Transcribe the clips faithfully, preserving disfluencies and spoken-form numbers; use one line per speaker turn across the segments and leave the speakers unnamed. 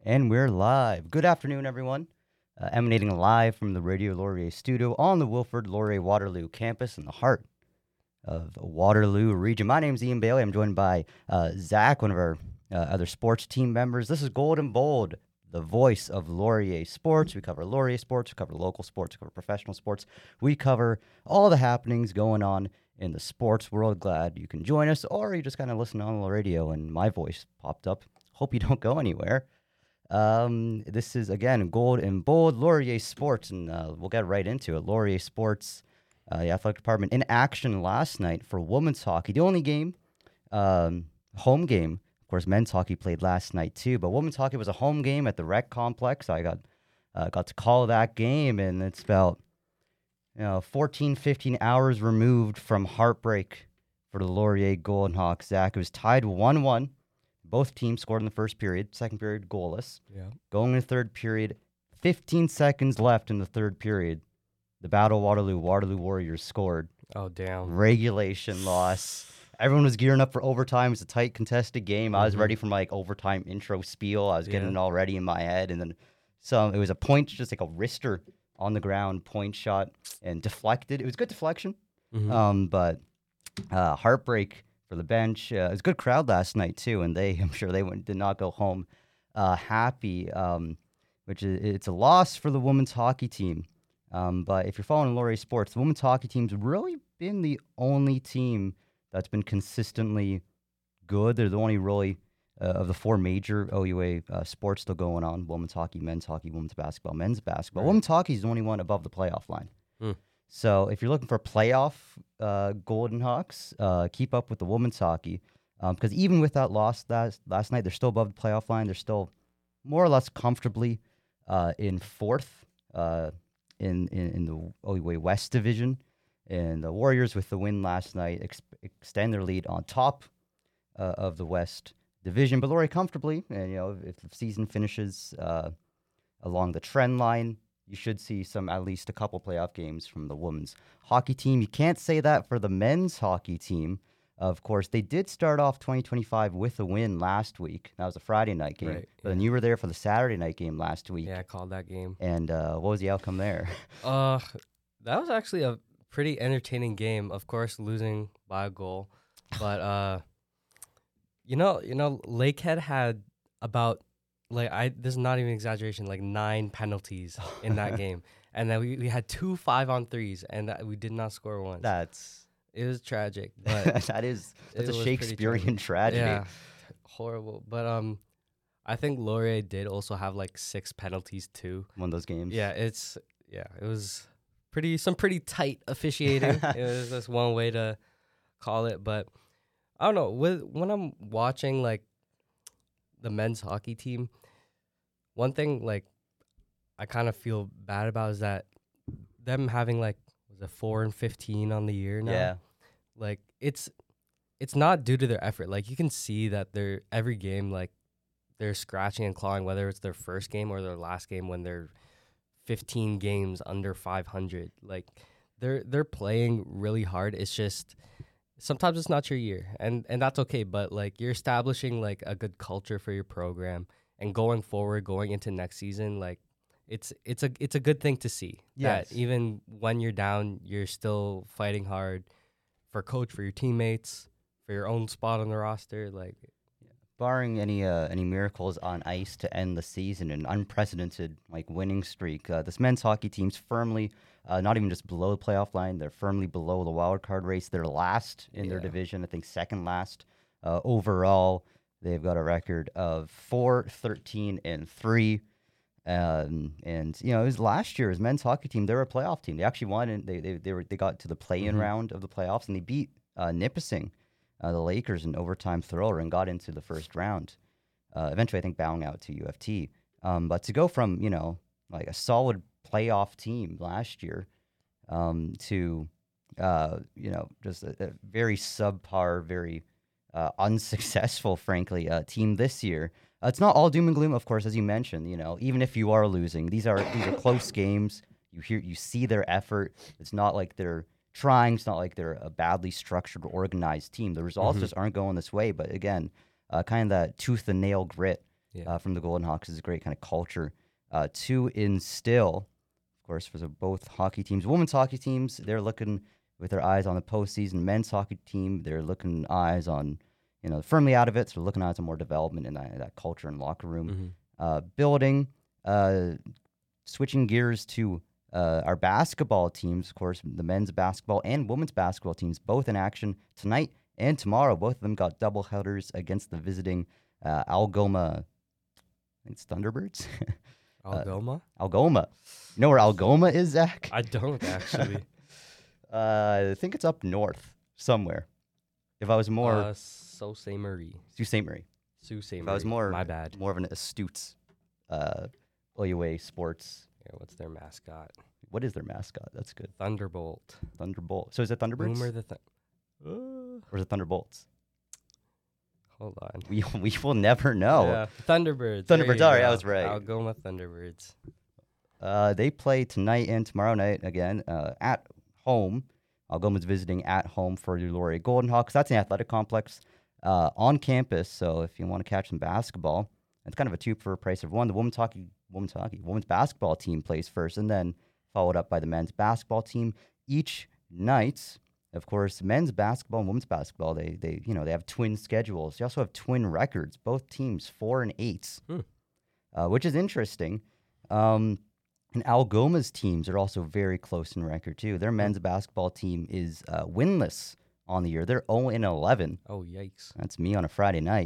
And we're live. Good afternoon, everyone. Uh, emanating live from the Radio Laurier studio on the Wilfrid Laurier Waterloo campus in the heart of Waterloo region. My name is Ian Bailey. I'm joined by uh, Zach, one of our uh, other sports team members. This is Gold and Bold, the voice of Laurier sports. We cover Laurier sports, we cover local sports, we cover professional sports. We cover all the happenings going on in the sports world. Glad you can join us, or you just kind of listen on the radio and my voice popped up. Hope you don't go anywhere. Um, this is, again, Gold and Bold, Laurier Sports, and uh, we'll get right into it. Laurier Sports, uh, the athletic department, in action last night for women's hockey. The only game, um, home game. Of course, men's hockey played last night too, but women's hockey was a home game at the rec complex. I got uh, got to call that game, and it's about you know fourteen, fifteen hours removed from heartbreak for the Laurier Golden Hawks. Zach, it was tied one one. Both teams scored in the first period, second period goalless.
Yeah.
Going to the third period, fifteen seconds left in the third period. The Battle Waterloo, Waterloo Warriors scored.
Oh, damn.
Regulation loss. Everyone was gearing up for overtime. It was a tight, contested game. I was
Mhm.
ready for my like overtime intro spiel. I was getting
Yeah.
it all ready in my head. And then some, it was a point, just like a wrister on the ground point shot and deflected. It was good deflection,
Mhm.
um, but uh, heartbreak for the bench. Uh, it was a good crowd last night too, and they, I'm sure they went, did not go home uh, happy. Um, which is it's a loss for the women's hockey team. Um, but if you're following Laurier sports, the women's hockey team's really been the only team that's been consistently good. They're the only really uh, of the four major O U A uh, sports still going on: women's hockey, men's hockey, women's basketball, men's basketball.
Right.
Women's hockey is the only one above the playoff line.
Hmm.
So if you're looking for playoff uh, Golden Hawks, uh, keep up with the women's hockey. Because um, even with that loss last, last night, they're still above the playoff line. They're still more or less comfortably uh, in fourth uh, in, in, in the O U A West Division. And the Warriors, with the win last night, ex- extend their lead on top uh, of the West Division. But Laurier comfortably, and you know, if the season finishes uh, along the trend line, you should see some, at least a couple playoff games from the women's hockey team. You can't say that for the men's hockey team. Of course, they did start off twenty twenty-five with a win last week. That was a Friday night game.
Right,
But then
yeah.
you were there for the Saturday night game last week.
Yeah, I called that game.
And uh, what was the outcome there?
Uh, that was actually a pretty entertaining game. Of course, losing by a goal, but uh, you know, you know, Lakehead had about like I. This is not even exaggeration. Like nine penalties in that game, and then we, we had two five on threes, and that, we did not score once.
That's
It was tragic, but
that is that's
it
a
was pretty
Shakespearean
tragic.
tragedy.
Yeah, horrible. But um, I think Laurier did also have like six penalties too.
One of those games.
Yeah, it's yeah, it was pretty some pretty tight officiating. It was just one way to call it, but I don't know. With when I'm watching like the men's hockey team, one thing like I kind of feel bad about is that them having like was it four and fifteen on the year now.
Yeah.
Like it's it's not due to their effort. Like you can see that they're every game like they're scratching and clawing, whether it's their first game or their last game when they're fifteen games under five hundred. Like they're they're playing really hard. It's just sometimes it's not your year, and and that's okay. But like you're establishing like a good culture for your program, and going forward, going into next season, like it's it's a it's a good thing to see.
Yes.
That even when you're down, you're still fighting hard for coach, for your teammates, for your own spot on the roster. Like
Barring any uh, any miracles on ice to end the season, an unprecedented like winning streak, uh, this men's hockey team's firmly uh, not even just below the playoff line; they're firmly below the wild card race. They're last in their
Yeah.
division, I think second last uh, overall. They've got a record of four, thirteen, and three. Um, and you know, it was last year's men's hockey team. They were a playoff team. They actually won, and they they they were they got to the play-in
Mhm.
round of the playoffs, and they beat uh, Nipissing, uh, the Lakers, in overtime thriller, and got into the first round. Uh, eventually, I think bowing out to U F T. Um, but to go from you know like a solid playoff team last year um, to uh, you know just a, a very subpar, very uh, unsuccessful, frankly, uh, team this year. Uh, it's not all doom and gloom, of course, as you mentioned. You know, even if you are losing, these are these are close games. You hear, you see their effort. It's not like they're trying. It's not like they're a badly structured, organized team. The results
Mhm.
just aren't going this way. But again, uh, kind of that tooth and nail grit
Yeah.
uh, from the Golden Hawks is a great kind of culture uh, to instill. Of course, for the both hockey teams, women's hockey teams, they're looking with their eyes on the postseason. Men's hockey team, they're looking eyes on, you know, firmly out of it. So they're looking eyes on more development in that, that culture and locker room
Mm-hmm.
uh, building. Uh, switching gears to uh, our basketball teams, of course, the men's basketball and women's basketball teams, both in action tonight and tomorrow. Both of them got double headers against the visiting uh, Algoma. I think it's Thunderbirds.
Algoma?
Uh, Algoma. You know where Algoma is, Zach?
I don't actually.
uh, I think it's up north somewhere. If I was more
uh, Sault Ste. Marie.
Sault Ste. Marie.
Sault Ste. Marie.
If I was more
My bad.
more of an astute uh, O U A sports.
Yeah, what's their mascot?
What is their mascot? That's good.
Thunderbolt.
Thunderbolt. So is it Thunderbirds?
Boomer the th- uh,
Or is it Thunderbolts?
Hold on.
We we will never know.
Yeah, Thunderbirds.
Thunderbirds,
There you
all right, I
go.
was right.
Algoma Thunderbirds.
Uh, they play tonight and tomorrow night again uh, at home. Algoma's visiting at home for the Laurier Golden Hawks. That's an athletic complex uh, on campus. So if you want to catch some basketball, it's kind of a two for a price of one. The women's hockey, women's hockey, women's basketball team plays first, and then followed up by the men's basketball team each night. Of course, men's basketball and women's basketball, they they you know they have twin schedules. They also have twin records. Both teams four and eight,
Hmm.
uh, which is interesting. Um, and Algoma's teams are also very close in record too. Their men's basketball team is uh, winless on the year. They're zero and eleven.
Oh, yikes.
That's me on a Friday night.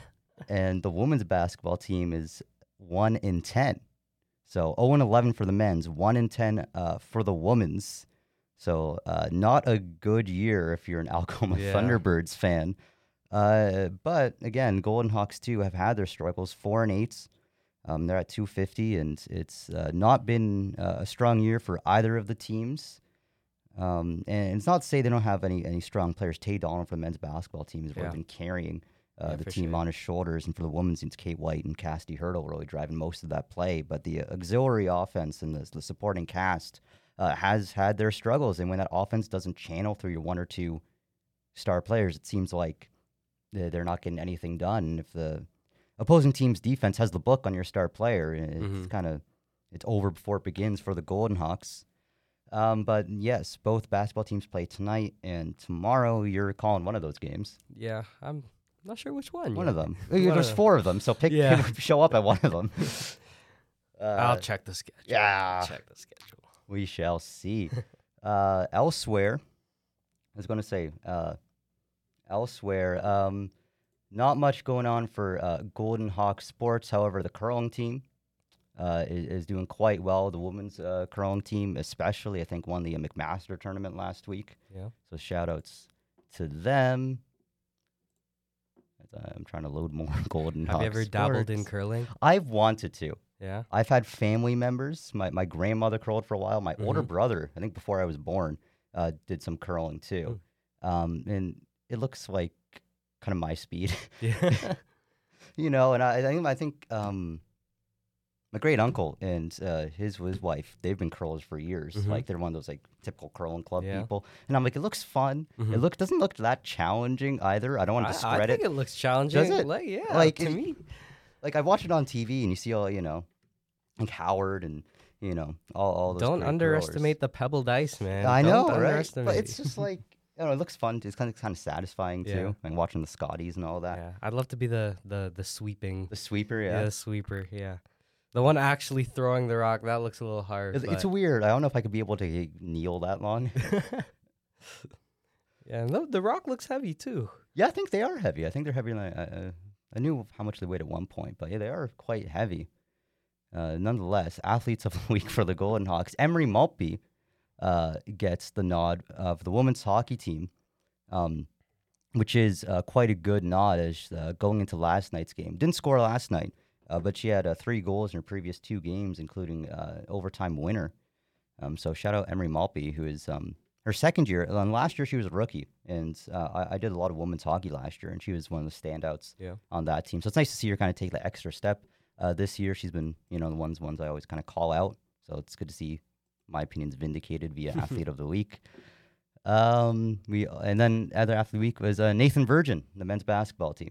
And the women's basketball team is one in ten. So zero and eleven for the men's, one in ten uh, for the women's. So uh, not a good year if you're an Algoma
Yeah.
Thunderbirds fan. Uh, but again, Golden Hawks too have had their struggles, four and eights. Um, they're at two fifty, and it's uh, not been uh, a strong year for either of the teams. Um, and it's not to say they don't have any any strong players. Tay Donald for the men's basketball team has really
Yeah.
been carrying uh,
Yeah,
the
for
team
sure.
on his shoulders, and for the women's, it's Kate White and Cassidy Hurdle really driving most of that play. But the auxiliary offense and the, the supporting cast uh, has had their struggles, and when that offense doesn't channel through your one or two star players, it seems like they're they're not getting anything done. And if the opposing team's defense has the book on your star player, it's
Mhm.
kind of it's over before it begins for the Golden Hawks. Um, but yes, both basketball teams play tonight and tomorrow. You're calling one of those games.
Yeah, I'm not sure which one.
One
yet.
of them.
One
There's
of them.
four of them, so pick.
Yeah.
Show up at one of them. Uh,
I'll check the schedule.
yeah.
Check the schedule.
We shall see. uh, elsewhere, I was going to say, uh, elsewhere, um, not much going on for uh, Golden Hawk sports. However, the curling team uh, is, is doing quite well. The women's uh, curling team, especially, I think, won the McMaster tournament last week.
Yeah.
So shout outs to them. As I'm trying to load more Golden
Have
Hawk
you ever dabbled in
sports.
curling?
I've wanted to.
Yeah.
I've had family members. My my grandmother curled for a while. My older
Mhm.
brother, I think before I was born, uh, did some curling too. Um, and it looks like kind of my speed,
Yeah.
you know. And I, I think I think um, my great uncle and uh, his his wife, they've been curlers for years.
Mhm.
Like they're one of those like typical curling club
Yeah.
people. And I'm like, it looks fun. It
Mhm.
look doesn't look that challenging either. I don't want
I,
to
I
discredit.
think it looks challenging.
it?
Like, yeah.
Like,
to
it-
me.
Like I watch it on T V and you see all you know, like Howard and you know all all those.
Don't
great
underestimate
curlers.
the pebble dice, man.
I
Don't
know, right? But
underestimate.
it's just like I don't know, it looks fun. It's kind of kind of satisfying
Yeah.
too, and watching the Scotties and all that.
yeah. I'd love to be the the the sweeping.
The sweeper,
Yeah,
yeah.
the sweeper. Yeah. The one actually throwing the rock, that looks a little hard.
It's, it's
but-
weird. I don't know if I could be able to kneel that long.
yeah, and the, the rock looks heavy too.
Yeah, I think they are heavy. I think they're heavier than I, I, I knew how much they weighed at one point, but yeah, they are quite heavy. Uh, nonetheless, athletes of the week for the Golden Hawks. Emery Maltby uh, gets the nod of the women's hockey team, um, which is uh, quite a good nod as uh, going into last night's game. Didn't score last night, uh, but she had uh, three goals in her previous two games, including uh, overtime winner. Um, so shout out Emery Maltby, who is um, her second year. And last year she was a rookie, and uh, I, I did a lot of women's hockey last year, and she was one of the standouts
Yeah.
on that team. So it's nice to see her kind of take the extra step. Uh, this year she's been, you know, the ones ones I always kind of call out. So it's good to see my opinions vindicated via athlete of the week. Um, we and then other athlete of the week was uh, Nathan Virgin, the men's basketball team.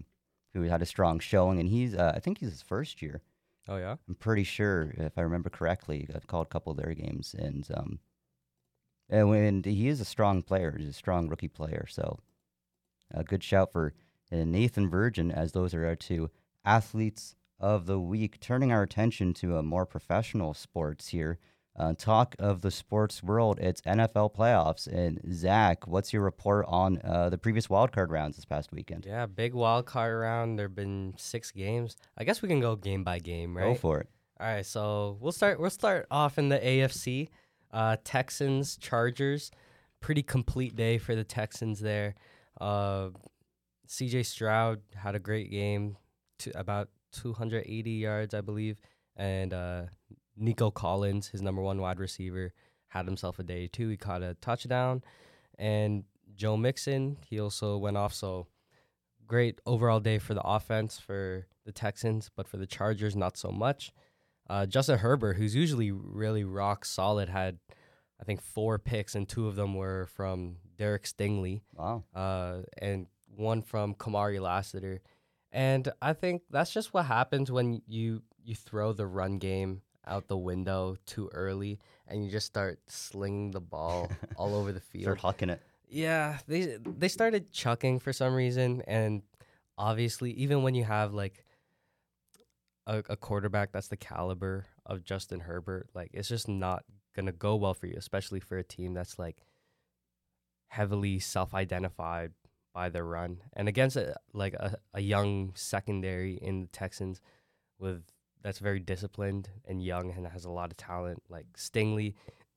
who had a strong showing, and he's uh, I think he's his first year.
Oh yeah.
I'm pretty sure, if I remember correctly, I've called a couple of their games, and um, and when he is a strong player, he's a strong rookie player. So a good shout for uh, Nathan Virgin, as those are our two athletes of the week. Turning our attention to a more professional sports here. Uh, talk of the sports world, it's N F L playoffs. And Zach, what's your report on uh, the previous wildcard rounds this past weekend?
Yeah, big wild card round. There've been six games. I guess we can go game by game, right?
Go for it.
All right, so we'll start. We'll start off in the A F C. Uh, Texans, Chargers. Pretty complete day for the Texans there. Uh, C J Stroud had a great game, to about two hundred eighty yards, I believe, and uh, Nico Collins, his number one wide receiver, had himself a day too. He caught a touchdown, and Joe Mixon, he also went off. So great overall day for the offense for the Texans, but for the Chargers, not so much. Uh, Justin Herbert, who's usually really rock solid, had I think four picks, and two of them were from Derek Stingley.
Wow.
Uh, and one from Kamari Lassiter. And I think that's just what happens when you you throw the run game out the window too early and you just start slinging the ball all over the field.
Start hucking it.
Yeah, they they started chucking for some reason, and obviously even when you have like a, a quarterback that's the caliber of Justin Herbert, like it's just not gonna go well for you, especially for a team that's like heavily self-identified by their run, and against a, like a, a young secondary in the Texans with that's very disciplined and young and has a lot of talent, like Stingley.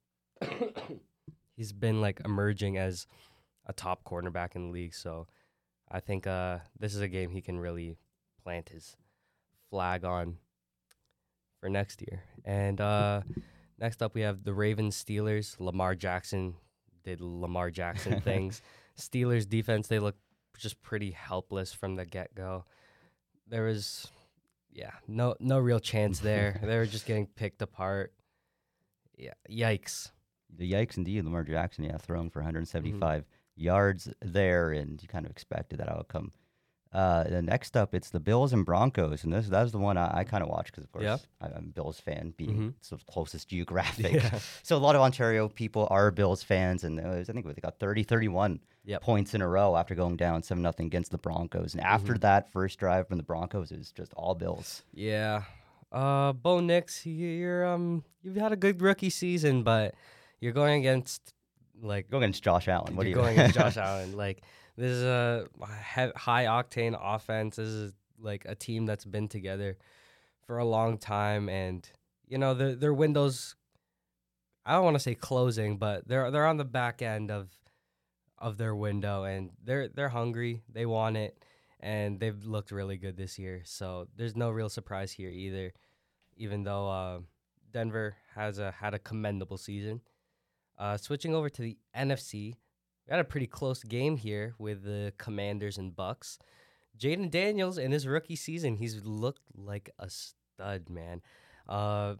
He's been like emerging as a top cornerback in the league, so I think uh, this is a game he can really plant his flag on for next year. And uh, next up, we have the Ravens Steelers. Lamar Jackson did Lamar Jackson things. Steelers defense, they look just pretty helpless from the get-go. There was, yeah, no no real chance there. They were just getting picked apart. Yeah, yikes.
The yikes indeed. Lamar Jackson, yeah, thrown for one hundred seventy-five mm-hmm. yards there, and you kind of expected that outcome. Uh, the next up, it's the Bills and Broncos, and this that's the one I, I kind of watch because, of course,
yeah.
I, I'm a Bills fan, being
mm-hmm.
it's the closest geographic.
Yeah.
So a lot of Ontario people are Bills fans, and it was, I think they got thirty, thirty-one
yep.
points in a row after going down seven nothing against the Broncos. And after
mm-hmm.
that first drive from the Broncos, it was just all Bills.
Yeah. Uh, Bo Nix, you're um, you've had a good rookie season, but you're going against like
going against Josh Allen. What
you're
are you
going against Josh Allen? Like this is a he- high octane offense. This is like a team that's been together for a long time, and you know their their windows. I don't want to say closing, but they're they're on the back end of of their window, and they're they're hungry. They want it, and they've looked really good this year. So there's no real surprise here either, even though uh, Denver has a had a commendable season. Uh, switching over to the N F C, we had a pretty close game here with the Commanders and Bucks. Jaden Daniels in his rookie season, he's looked like a stud, man. Uh,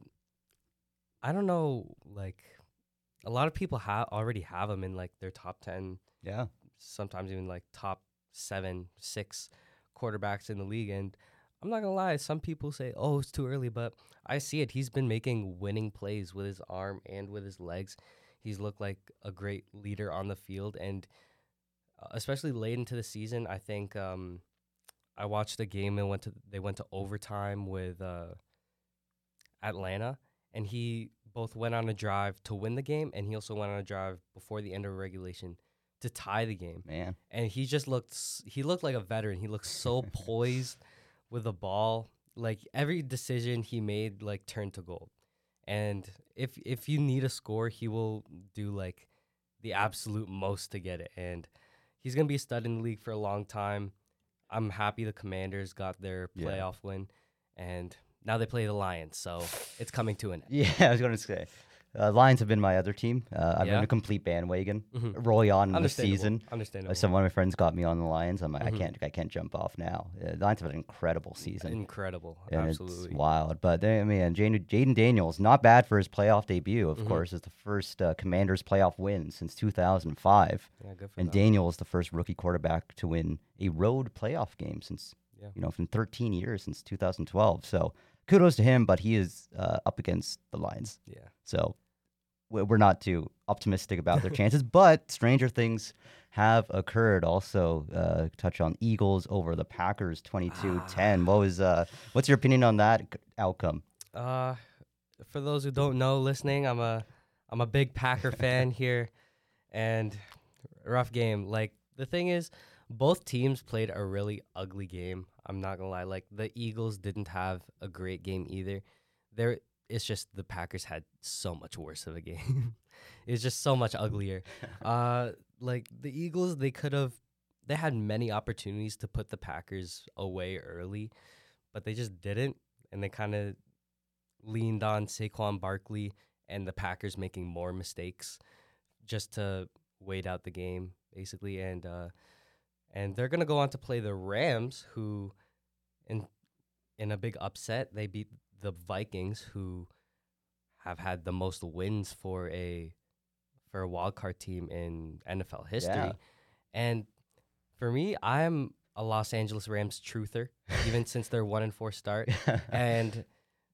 I don't know, like a lot of people have already have him in like their top ten.
Yeah,
sometimes even like top seven, six quarterbacks in the league. And I'm not gonna lie, some people say, "Oh, it's too early," but I see it. He's been making winning plays with his arm and with his legs. He's looked like a great leader on the field, and uh, especially late into the season, I think um, I watched the game and went to they went to overtime with uh, Atlanta, and he both went on a drive to win the game, and he also went on a drive before the end of regulation to tie the game.
Man,
and he just looked he looked like a veteran. He looked so poised with the ball. Like every decision he made, like turned to gold. And if if you need a score, he will do like the absolute most to get it. And he's gonna be a stud in the league for a long time. I'm happy the Commanders got their playoff yeah. win, and now they play the Lions, so it's coming to an end.
Yeah, I was gonna say. Uh, Lions have been my other team. Uh, I'm
yeah.
in a complete bandwagon.
Mm-hmm.
Rolling on in the season.
Understandable.
Uh, some one of my friends got me on the Lions. I'm like,
mm-hmm.
I can't, I can't jump off now. Uh, the Lions have had an incredible season.
Incredible,
and
absolutely
it's wild. But they, I mean, Jaden, Jaden Daniels, not bad for his playoff debut. Of
mm-hmm.
course, is the first uh, Commanders playoff win since two thousand five.
Yeah, good for
and
them.
Daniels, the first rookie quarterback to win a road playoff game since
Yeah.
You know, from thirteen years since two thousand twelve. So kudos to him, but he is uh, up against the Lions.
Yeah.
So we- we're not too optimistic about their chances, but stranger things have occurred. Also, uh, touch on Eagles over the Packers, twenty-two ten. What was uh, what's your opinion on that c- outcome?
Uh, for those who don't know, listening, I'm a I'm a big Packer fan here, and rough game. Like the thing is, both teams played a really ugly game. I'm not gonna lie. Like the Eagles didn't have a great game either. There, it's just the Packers had so much worse of a game. It's just so much uglier. Uh, like the Eagles, they could have, they had many opportunities to put the Packers away early, but they just didn't, and they kind of leaned on Saquon Barkley and the Packers making more mistakes just to wait out the game, basically. And uh, and they're gonna go on to play the Rams, who, in in a big upset, they beat the Vikings, who have had the most wins for a for a wild card team in N F L history.
Yeah.
And for me, I'm a Los Angeles Rams truther, even since their one and four start. And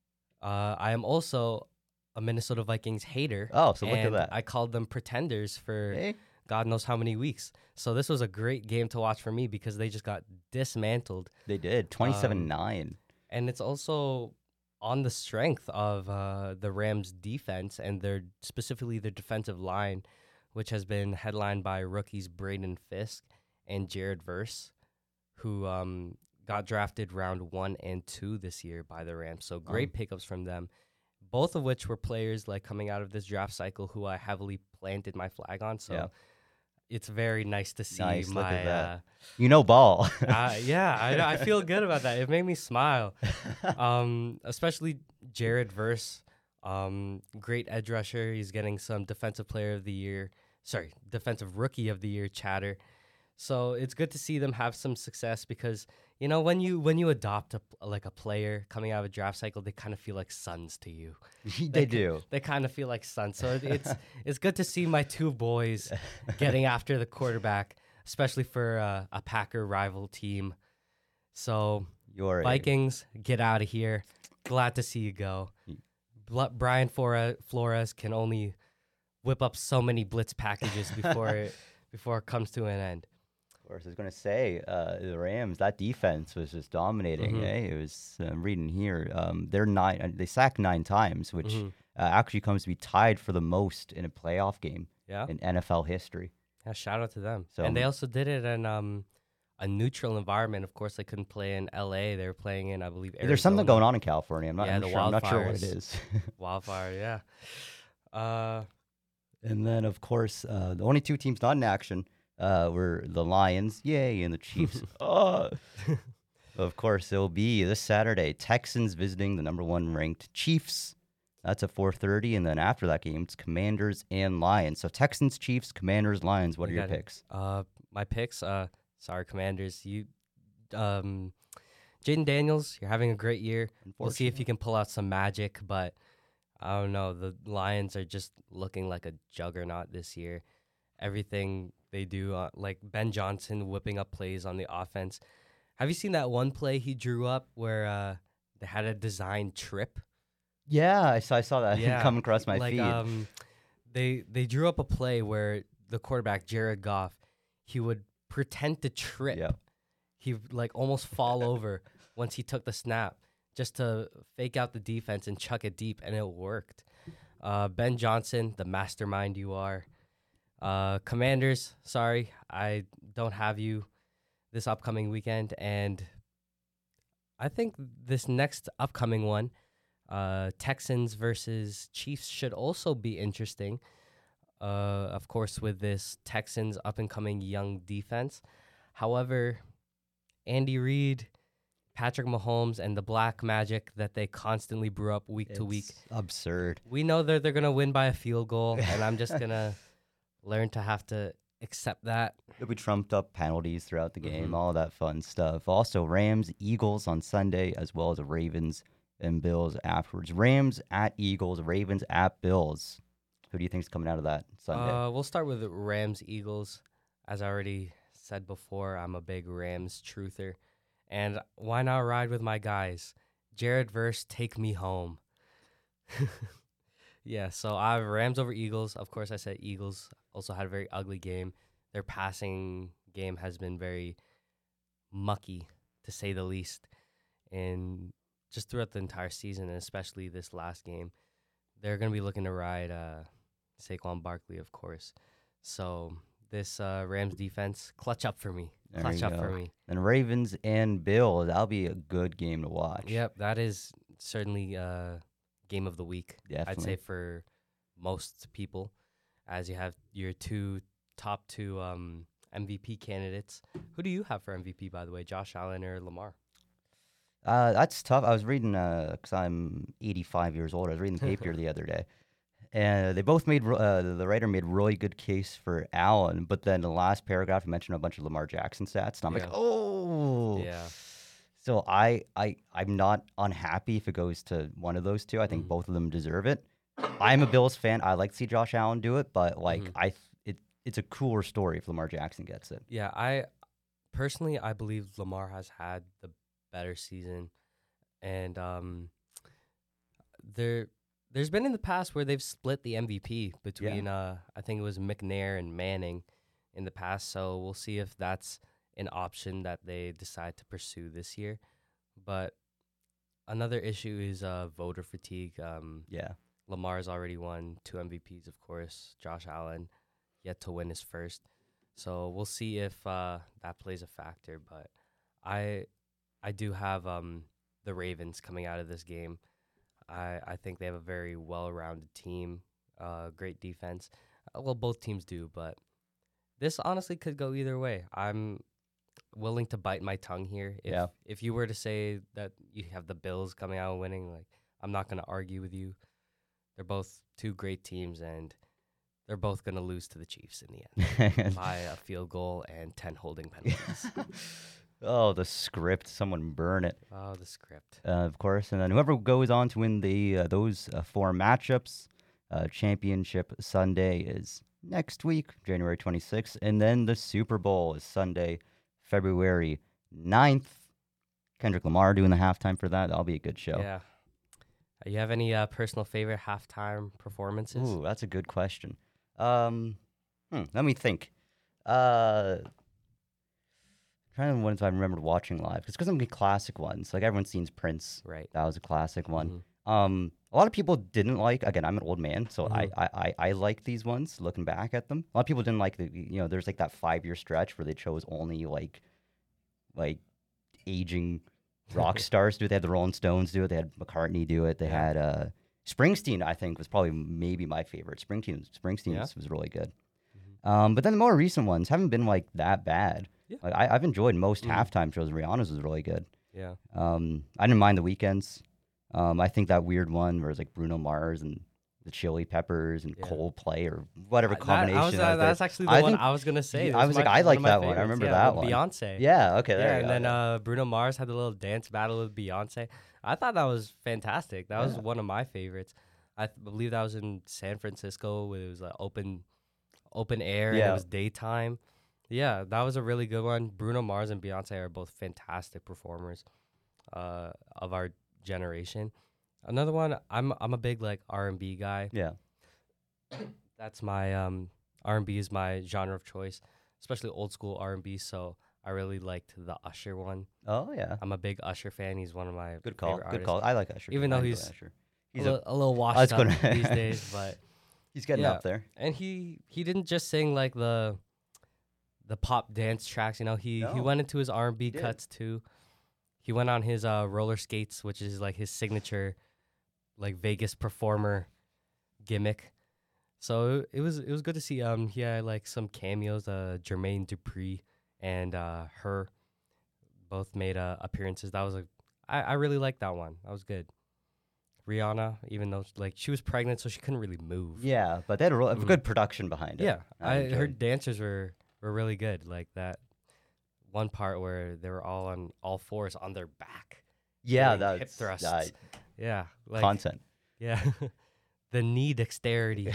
uh, I am also a Minnesota Vikings hater.
Oh, so look at
and
that.
I called them pretenders for
Hey?
God knows how many weeks. So this was a great game to watch for me because they just got dismantled.
They did twenty-seven nine.
And it's also on the strength of uh, the Rams' defense and their specifically their defensive line, which has been headlined by rookies Braden Fisk and Jared Verse, who um, got drafted round one and two this year by the Rams. So great
Um,
pickups from them, both of which were players like coming out of this draft cycle who I heavily planted my flag on. So
Yeah.
it's very nice to see
Nice, look
my
at that.
uh,
You know ball.
uh, yeah, I, I feel good about that. It made me smile. Um, especially Jared Verse, um, great edge rusher. He's getting some defensive player of the year, sorry, defensive rookie of the year chatter. So it's good to see them have some success because you know when you when you adopt a like a player coming out of a draft cycle, they kind of feel like sons to you.
They do.
They kind of feel like sons. So it, it's it's good to see my two boys getting after the quarterback, especially for uh, a Packer rival team. So
You're a-
Vikings, get out of here. Glad to see you go. Bl- Brian Flores, Flores can only whip up so many blitz packages before it before it comes to an end.
Of course, I was going to say uh, the Rams. That defense was just dominating.
Mhm.
Eh? It was. I'm reading here. Um, they're nine. uh, They sacked nine times, which
Mhm.
uh, actually comes to be tied for the most in a playoff game
Yeah,
in N F L history.
yeah. Shout out to them.
So-
and they also did it in um a neutral environment. Of course, they couldn't play in L A. They were playing in, I believe, Arizona.
There's something going on in California. I'm not.
Yeah,
I'm,
the
sure, I'm not sure what it
wildfires.
is.
Wildfire. Yeah. Uh,
And then, of course, uh, the only two teams not in action uh, were the Lions, yay, and the Chiefs. oh. Of course, it'll be this Saturday. Texans visiting the number one ranked Chiefs. That's at four thirty, and then after that game, it's Commanders and Lions. So Texans, Chiefs, Commanders, Lions. What
You
are your
got it.
picks?
Uh, my picks. Uh, sorry, Commanders. You, um, Jaden Daniels, you're having a great year. We'll see if you can pull out some magic, but I don't know. The Lions are just looking like a juggernaut this year. Everything they do, uh, like Ben Johnson whipping up plays on the offense. Have you seen that one play he drew up where uh, they had a designed trip?
Yeah, I saw, I saw that
Yeah,
come across my
like,
feed.
Um, they they drew up a play where the quarterback Jared Goff, he would pretend to trip.
Yep.
He would, like almost fall over once he took the snap, just to fake out the defense and chuck it deep, and it worked. Uh, Ben Johnson, the mastermind you are. Uh, Commanders, sorry, I don't have you this upcoming weekend, and I think this next upcoming one, uh, Texans versus Chiefs, should also be interesting. Uh, of course, with this Texans up and coming young defense. However, Andy Reid, Patrick Mahomes, and the black magic that they constantly brew up week to week.
It's absurd.
We know that they're gonna win by a field goal, and I'm just gonna learn to have to accept that.
We trumped up penalties throughout the game,
Mhm.
all that fun stuff. Also, Rams, Eagles on Sunday, as well as Ravens and Bills afterwards. Rams at Eagles, Ravens at Bills. Who do you think's coming out of that Sunday?
Uh, we'll start with the Rams Eagles. As I already said before, I'm a big Rams truther, And why not ride with my guys? Jared Verse, take me home. Yeah, so I have Rams over Eagles. Of course, I said Eagles also had a very ugly game. Their passing game has been very mucky, to say the least. And just throughout the entire season, and especially this last game, they're going to be looking to ride uh, Saquon Barkley, of course. So this uh, Rams defense, clutch up for me.
There
Clutch
you
up
go.
for me.
And Ravens and Bills, that'll be a good game to watch.
Yep, that is certainly uh, game of the week.
Definitely.
I'd say for most people, as you have your two top two um, M V P candidates. Who do you have for M V P, by the way, Josh Allen or Lamar?
Uh, that's tough. I was reading, because I'm eighty-five years old. I was reading the paper the other day. And they both made, uh, the writer made really good case for Allen, but then the last paragraph he mentioned a bunch of Lamar Jackson stats, and I'm
Yeah.
like, oh.
Yeah.
So I, I, I'm not unhappy if it goes to one of those two. I think
Mhm.
both of them deserve it. I'm a Bills fan. I like to see Josh Allen do it, but like
Mhm.
I, th- it, it's a cooler story if Lamar Jackson gets it.
Yeah, I personally I believe Lamar has had the better season, and um, there there's been in the past where they've split the M V P between uh I think it was McNair and Manning in the past. So we'll see if that's an option that they decide to pursue this year. But another issue is uh voter fatigue. Um,
Yeah.
Lamar's already won two M V Ps, of course. Josh Allen yet to win his first. So we'll see if uh, that plays a factor. But I I do have um, the Ravens coming out of this game. I, I think they have a very well-rounded team, uh, great defense. Uh, well, both teams do, but this honestly could go either way. I'm willing to bite my tongue here. If,
Yeah.
if you were to say that you have the Bills coming out and winning, like I'm not going to argue with you. They're both two great teams, and they're both going to lose to the Chiefs in the end by a field goal and ten holding penalties.
Oh, the script. Someone burn it.
Oh, the script.
Uh, of course. And then whoever goes on to win the uh, those uh, four matchups, uh, Championship Sunday is next week, January twenty-sixth. And then the Super Bowl is Sunday, February ninth. Kendrick Lamar doing the halftime for that. That'll be a good show.
Yeah. Uh, You have any uh, personal favorite halftime performances?
Ooh, that's a good question. Um, hmm, let me think. Uh, trying to ones I remember watching live. It's because I'm the classic ones. Like everyone's seen Prince.
Right.
That was a classic one.
Mhm.
Um, a lot of people didn't like. Again, I'm an old man, so
Mhm.
I, I, I I like these ones. Looking back at them, a lot of people didn't like the. You know, there's like that five year stretch where they chose only like, like, aging rock stars to do it. They had the Rolling Stones do it. They had McCartney do it. They
Yeah.
had uh, Springsteen. I think was probably maybe my favorite. Springsteen. Springsteen
Yeah.
was, was really good.
Mhm.
Um, but then the more recent ones haven't been like that bad.
Yeah.
Like, I, I've enjoyed most
Mhm.
halftime shows. Rihanna's was really good.
Yeah.
Um, I didn't mind the weekends. Um, I think that weird one where it's like Bruno Mars and the Chili Peppers and
Yeah.
Coldplay or whatever
Uh, that-
combination.
I was,
out
uh,
there.
that's actually the
I
one
think-
I was gonna say.
yeah,
That
I was like,
my-
I
one
like
of my
that one. I
favorites.
remember
Yeah,
that
with
one.
Beyonce.
Yeah. Okay. There
Yeah,
you
and
go.
then
yeah.
uh, Bruno Mars had the little dance battle with Beyonce. I thought that was fantastic. That was
Yeah.
one of my favorites. I th- believe that was in San Francisco, where it was like open, open air, and
Yeah.
it was daytime. Yeah, that was a really good one. Bruno Mars and Beyonce are both fantastic performers uh, of our generation. Another one, I'm I'm a big like R and B guy.
yeah.
That's my um R and B is my genre of choice, especially old school R and B. So I really liked the Usher one.
Oh yeah.
I'm a big Usher fan. He's one of my
Good call.
favorite
Good
artists.
call. I like Usher.
Even
too.
though
I enjoy
he's
Usher.
A,
He's
li-
a,
a little
I
washed
was
up
gonna-
these days, but
he's getting
yeah.
up there.
and he he didn't just sing like the the pop dance tracks. You know, he he
No.
went into his R and B
He did.
cuts too. He went on his uh, roller skates, which is like his signature, like Vegas performer gimmick. So it was it was good to see. Um, he had like some cameos. Uh, Jermaine Dupri and uh, her both made uh, appearances. That was a I, I really liked that one. That was good. Rihanna, even though like she was pregnant, so she couldn't really move.
Yeah, but they had a, real, a
Mhm.
good production behind it.
Yeah,
I
I, her
enjoyed.
dancers were were really good. Like that one part where they were all on all fours on their back.
Yeah,
doing hip
that's
thrusts.
uh,
Yeah, like
content.
yeah, the knee dexterity.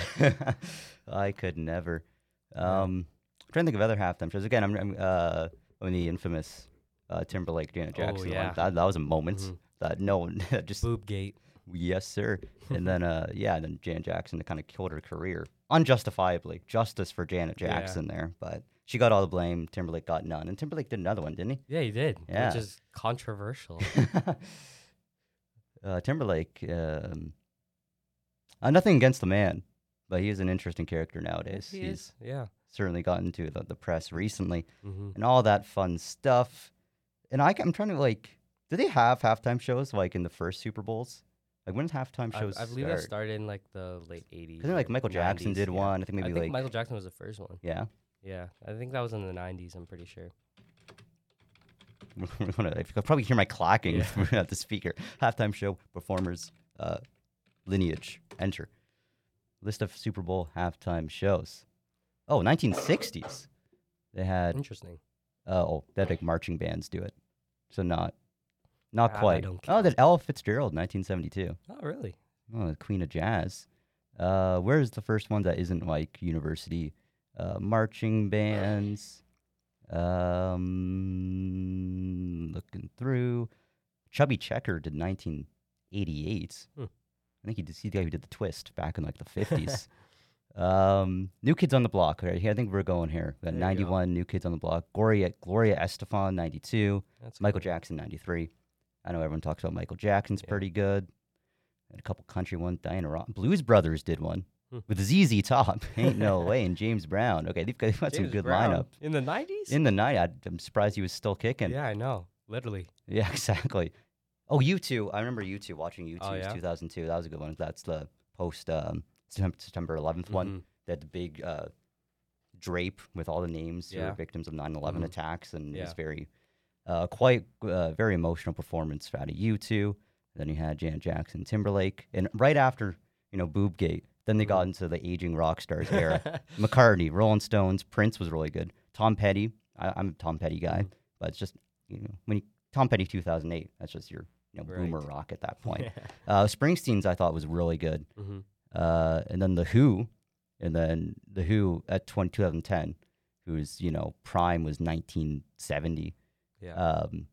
I could never.
Yeah.
Um, I'm trying to think of other halftime shows. Again, I'm, I'm uh, on the infamous uh, Timberlake, Janet
Oh,
Jackson
yeah.
one. That, that was a moment
Mhm.
that no one just
Boobgate.
yes, sir. And then, uh, yeah, then Janet Jackson kind of killed her career unjustifiably. Justice for Janet
Yeah.
Jackson there, but she got all the blame. Timberlake got none, and Timberlake did another one, didn't
Yeah, he did,
Yeah.
which is controversial.
he? uh, Timberlake. Um, uh, nothing against the man, but he is an interesting character nowadays.
He
He's
is. Yeah.
certainly gotten into the, the press recently
hmm
and all that fun stuff. And I, I'm trying to like, do they have halftime shows like in the first Super Bowls? Like when did halftime
I,
shows
I believe
start?
that started in like the late eighties.
I think like Michael Jackson
nineties,
did
yeah.
one. I think maybe
I think
like
Michael Jackson was the first one.
yeah.
Yeah, I think that was in the nineties. I'm pretty sure.
We're gonna, you could probably hear my clacking
Yeah.
at the speaker. Halftime show performers, uh, lineage. Enter list of Super Bowl halftime shows. Oh, nineteen sixties. They had
Interesting.
uh, oh, they had like marching bands do it. So not, not
Ah, that
quite.
don't
Oh, that
count.
Ella Fitzgerald, nineteen seventy-two.
Oh, really?
Oh, the Queen of Jazz. Uh, where's the first one that isn't like university uh, marching bands? Um, looking through, Chubby Checker did nineteen eighty-eight.
Hmm.
I think he did. He the guy who did the twist back in like the fifties. um, New Kids on the Block. Right here, I think we're going here. We got
There you go.
ninety-one New Kids on the Block. Gloria Gloria Estefan, ninety-two.
That's
Michael
cool.
Jackson, ninety-three. I know everyone talks about Michael Jackson's
Yeah.
pretty good. And a couple country ones. Diana Ross. Blues Brothers did one
Hmm.
with Z Z Top. Ain't no way. And James Brown. Okay, they've got, they've got some
James
good
Brown.
lineup.
In the nineties?
In the night, I, I'm surprised he was still kicking.
Yeah, I know. Literally.
Yeah, exactly. Oh, U two. I remember U two, watching U two.
Oh,
It was
yeah?
two thousand two. That was a good one. That's the post um, Septem- September eleventh one.
Mhm.
They had the big uh, drape with all the names who were
Yeah.
victims of nine eleven
Mhm.
attacks, and it was
Yeah.
very, uh, quite, uh, very emotional performance out of U two. Then you had Janet Jackson, Timberlake, and right after, you know, Boobgate, then they got
Mhm.
into the aging rock stars era. McCartney, Rolling Stones, Prince was really good. Tom Petty, I, I'm a Tom Petty guy,
Mhm.
but it's just, you know, when you, Tom Petty two thousand eight, that's just your, you know,
Right.
boomer rock at that point. Uh, Springsteen's I thought was really good.
hmm
Uh, and then The Who, and then The Who at twenty, twenty ten, whose, you know, prime was nineteen seventy.
Yeah.
Um,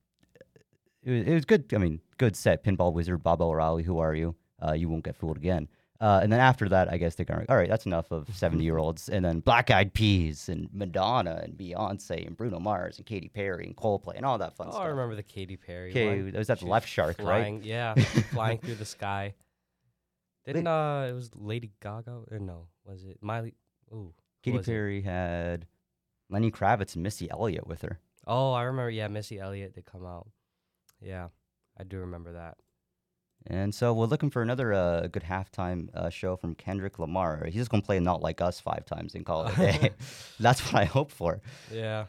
it was, it was good. I mean, good set. Pinball Wizard, Bob O'Reilly, Who Are You? Uh, you Won't Get Fooled Again. Uh, and then after that, I guess they kind of, all right, that's enough of seventy-year-olds. And then Black Eyed Peas and Madonna and Beyonce and Bruno Mars and Katy Perry and Coldplay and all that fun
oh,
stuff.
I remember the Katy Perry
Okay,
one.
that was that
She
Left Shark,
flying,
right?
Yeah, flying through the sky. Didn't uh, it was Lady Gaga or no? Was it Miley? Ooh, who
Katy
was it?
Perry had Lenny Kravitz and Missy Elliott with her.
Oh, I remember. Yeah, Missy Elliott did come out. Yeah, I do remember that.
And so we're looking for another uh, good halftime uh, show from Kendrick Lamar. He's just going to play Not Like Us five times and call it a day. That's what I hope for.
Yeah.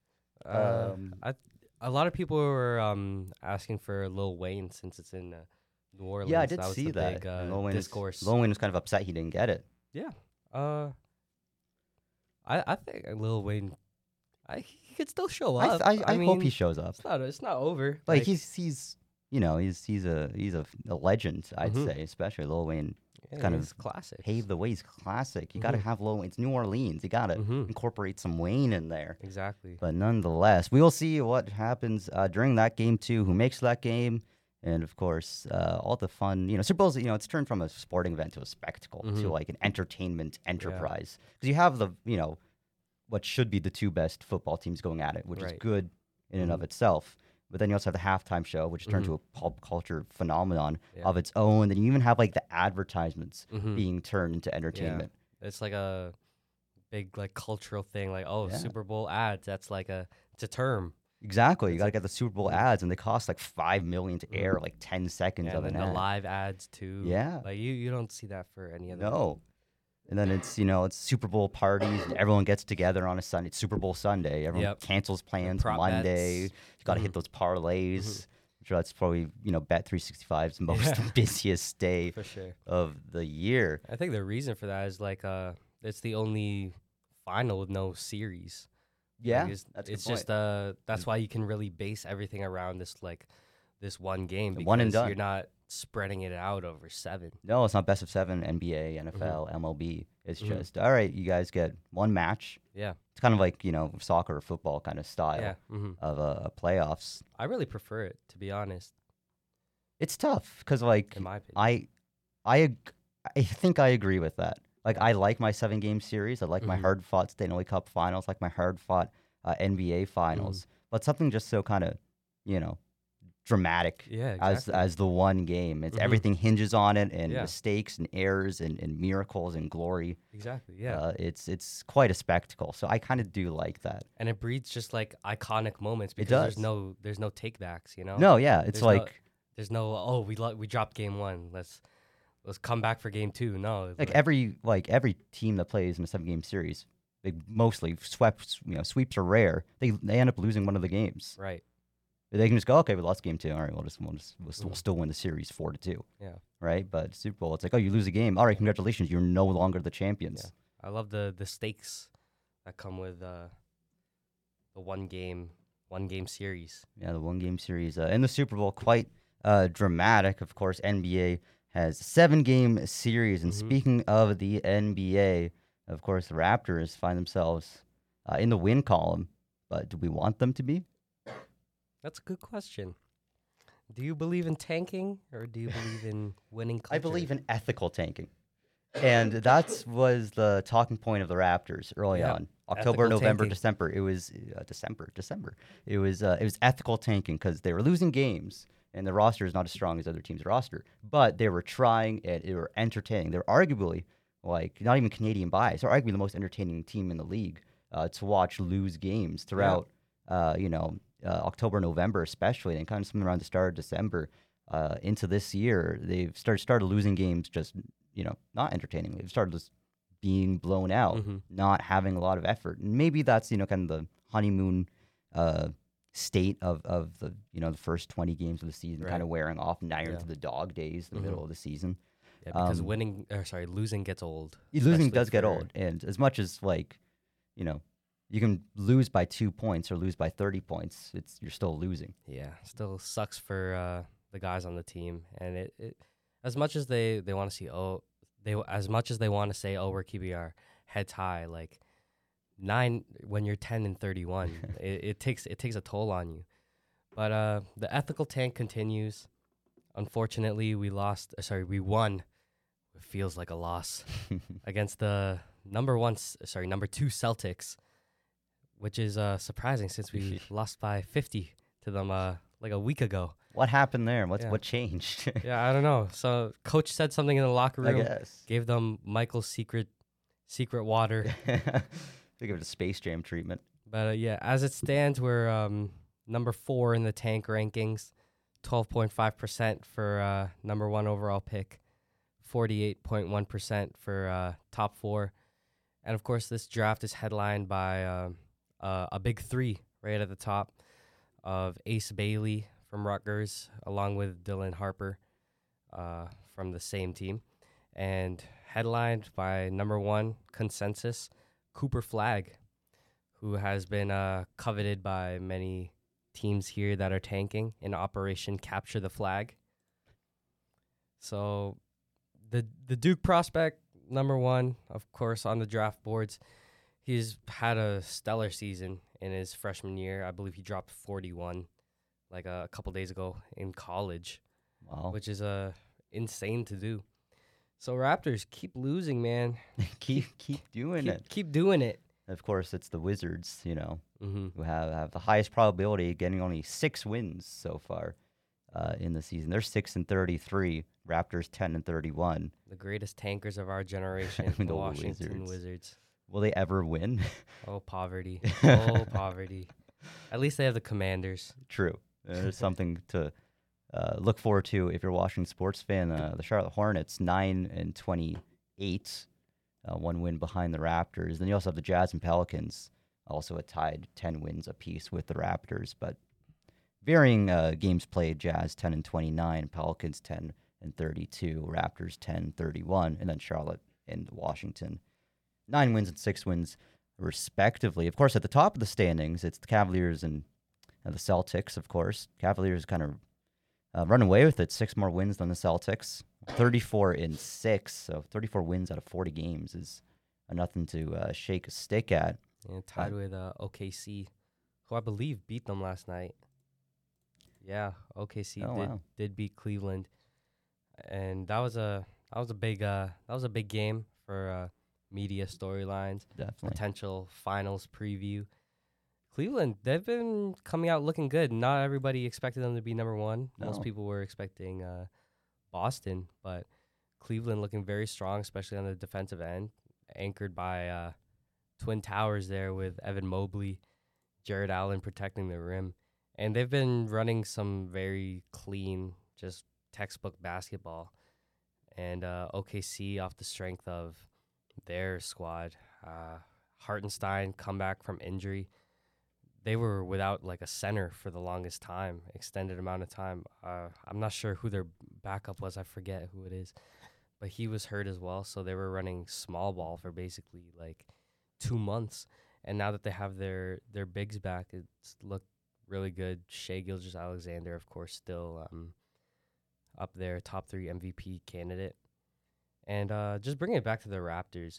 Uh,
Um,
I a lot of people were um asking for Lil Wayne since it's in uh, New Orleans.
yeah, I did
that was
see
the
that.
Big, uh,
And Lil Wayne, is,
discourse.
Lil Wayne was kind of upset he didn't get it.
Yeah. Uh. I I think Lil Wayne, I he could still show
I,
up.
th- I, I,
mean,
hope he shows up.
It's not it's not over.
Like, he's he's you know he's he's a he's a, a legend. I'd
Mhm.
say, especially Lil Wayne
yeah,
kind of
he's classic.
paved the way. He's classic. You got to
Mhm.
have Lil Wayne. It's New Orleans. You got to
Mhm.
incorporate some Wayne in there.
Exactly.
But nonetheless, we will see what happens uh, during that game too. Who makes that game, and of course, uh, all the fun. You know, Super Bowl's, you know, it's turned from a sporting event to a spectacle to
Mhm.
like an entertainment enterprise. Because you have the, you know, what should be the two best football teams going at it, which is
Right.
good in and of
Mhm.
itself. But then you also have the halftime show, which turned
Mhm.
to a pop culture phenomenon
Yeah.
of its own. Then you even have like the advertisements
Mhm.
being turned into entertainment.
It's like a big like cultural thing. Like oh,
Yeah.
Super Bowl ads. That's like a it's a term.
Exactly. You
It's
got to
like-
get the Super Bowl
Mhm.
ads, and they cost like five million to air,
Mhm.
like ten seconds
Yeah,
of
and
an
then the
ad.
live ads too.
Yeah.
Like you you don't see that for any other.
No. And then it's, you know, it's Super Bowl parties, and everyone gets together on a Sunday. It's Super Bowl Sunday. Everyone
Yep.
cancels plans
prop
Monday.
bets.
You got to
Mhm.
hit those parlays.
Mhm.
I'm sure that's probably, you know, Bet three sixty-five's most
Yeah.
busiest day
For sure.
of the year.
I think the reason for that is like uh it's the only final with no series.
Yeah.
Like, it's
that's a
it's
good point.
just uh that's why you can really base everything around this like this one game
The
because
one and done.
you're not spreading it out over seven.
No, it's not best of seven, N B A, N F L, M L B. It's
Mhm.
just, all right, you guys get one match.
Yeah.
It's kind of like, you know, soccer or football kind of style
Yeah. hmm
of uh, playoffs.
I really prefer it, to be honest,
It's tough because, like,
in my opinion.
I, I, ag- I think I agree with that. Like, I like my seven game series. I like my
Mhm.
hard fought Stanley Cup finals, like my hard fought uh, N B A finals. But something just so kind of, you know, dramatic
Yeah,
as
exactly.
as the one game. It's
Mhm.
everything hinges on it, and
Yeah.
mistakes and errors and, and miracles and glory.
exactly. Yeah.
Uh, it's it's quite a spectacle. So I kind of do like that.
and it breeds just like iconic moments
It
because
does.
there's no there's no takebacks, you know?
No, yeah, it's
There's no-
like
There's no oh, we lo- we dropped game one. Let's let's come back for game two. No. it's
like every like every team that plays in a seven game series, they mostly swept. You know, sweeps are rare. They they end up losing one of the games.
right.
They can just go, okay, we lost game two. All right, we'll just we'll, just, we'll, st- we'll
Mhm.
still win the series four to two.
Yeah.
Right, but Super Bowl, it's like, oh, you lose a game. All right, congratulations, you're no longer the champions.
Yeah. I love the the stakes that come with uh the one game one game series.
Yeah, the one game series uh, in the Super Bowl, quite uh, dramatic. Of course, N B A has seven game series. And
Mhm.
speaking of the N B A, of course, the Raptors find themselves uh, in the win column. But do we want them to be?
That's a good question. Do you believe in tanking or do you believe in winning culture?
I believe in ethical tanking. And that was the talking point of the Raptors early
Yeah,
on. October,
ethical
November,
tanking.
December. It was uh, December, December. It was uh, it was ethical tanking because they were losing games and the roster is not as strong as other teams' roster. But they were trying and they were entertaining. They're arguably like not even Canadian bias. They're arguably the most entertaining team in the league uh, to watch lose games throughout. Uh, you know, uh, October, November, especially, and kind of something around the start of December uh, into this year, they've started started losing games just you know not entertainingly. They've started just being blown out,
Mhm.
not having a lot of effort, and maybe that's you know kind of the honeymoon uh, state of of the you know the first twenty games of the season,
Right.
kind of wearing off. Now you're
Yeah.
into the dog days, the
Mhm.
middle of the season.
Yeah, because
um,
winning or sorry, losing gets old.
Losing
especially
does get
for-
old, and as much as like you know you can lose by two points or lose by thirty points, it's you're still losing.
Yeah, still sucks for uh, the guys on the team, and it, it as much as they they want to see oh they as much as they want to say oh we're keeping our heads high, like nine when you're ten and thirty one, it, it takes it takes a toll on you. But uh, the ethical tank continues. Unfortunately, we lost. Uh, sorry, we won. It feels like a loss against the number one. s- Sorry, number two Celtics, which is uh, surprising since we lost by fifty to them uh, like a week ago.
What happened there? What's
Yeah.
what changed?
Yeah, I don't know. So coach said something in the locker
I
room,
guess.
gave them Michael's secret secret water.
Think of it as Space Jam treatment.
But uh, yeah, as it stands, we're um, number four in the tank rankings, twelve point five percent for uh, number one overall pick, forty-eight point one percent for uh, top four. And of course, this draft is headlined by um uh, a big three right at the top of Ace Bailey from Rutgers, along with Dylan Harper uh, from the same team. And headlined by number one consensus, Cooper Flag, who has been uh, coveted by many teams here that are tanking in Operation Capture the Flag. So the the Duke prospect, number one, of course, on the draft boards. He's had a stellar season in his freshman year. I believe he dropped forty-one like a, couple days ago in college,
Wow.
which is uh, insane to do. So Raptors, keep losing, man.
keep keep doing
Keep,
it.
keep doing it.
Of course, it's the Wizards, you know,
Mm-hmm.
who have, have the highest probability of getting only six wins so far uh, in the season. They're six and thirty-three. Raptors ten and thirty-one.
The greatest tankers of our generation,
The
the Washington
Wizards.
Wizards.
Will they ever win?
Oh, poverty. Oh, poverty. At least they have the Commanders.
True. There's something to uh, look forward to if you're a Washington sports fan. Uh, the Charlotte Hornets, nine and twenty-eight, uh, one win behind the Raptors. Then you also have the Jazz and Pelicans, also a tied ten wins apiece with the Raptors. But varying uh, games played: Jazz ten and twenty-nine, Pelicans ten and thirty-two, Raptors ten and thirty-one, and then Charlotte and Washington, nine wins and six wins respectively. Of course, at the top of the standings, it's the Cavaliers and uh, the Celtics. Of course, Cavaliers kind of uh, run away with it. Six more wins than the Celtics. thirty-four in six. So thirty-four wins out of forty games is uh, nothing to uh, shake a stick at.
And tied
Uh,
with uh, O K C, who I believe beat them last night. Yeah, O K C
Oh,
did
wow.
did beat Cleveland, and that was a that was a big uh that was a big game for uh, media storylines,
Definitely.
potential finals preview. Cleveland, they've been coming out looking good. Not everybody expected them to be number one. Most
No.
people were expecting uh, Boston, but Cleveland looking very strong, especially on the defensive end, anchored by uh, Twin Towers there with Evan Mobley, Jared Allen protecting the rim. And they've been running some very clean, just textbook basketball. And uh, O K C, off the strength of their squad, uh, Hartenstein come back from injury. They were without like a center for the longest time, extended amount of time. Uh, I'm not sure who their backup was. I forget who it is, but he was hurt as well. So they were running small ball for basically like two months. And now that they have their their bigs back, it's looked really good. Shea Gilgeous-Alexander, of course, still um, up there, top three M V P candidate. And uh, just bringing it back to the Raptors,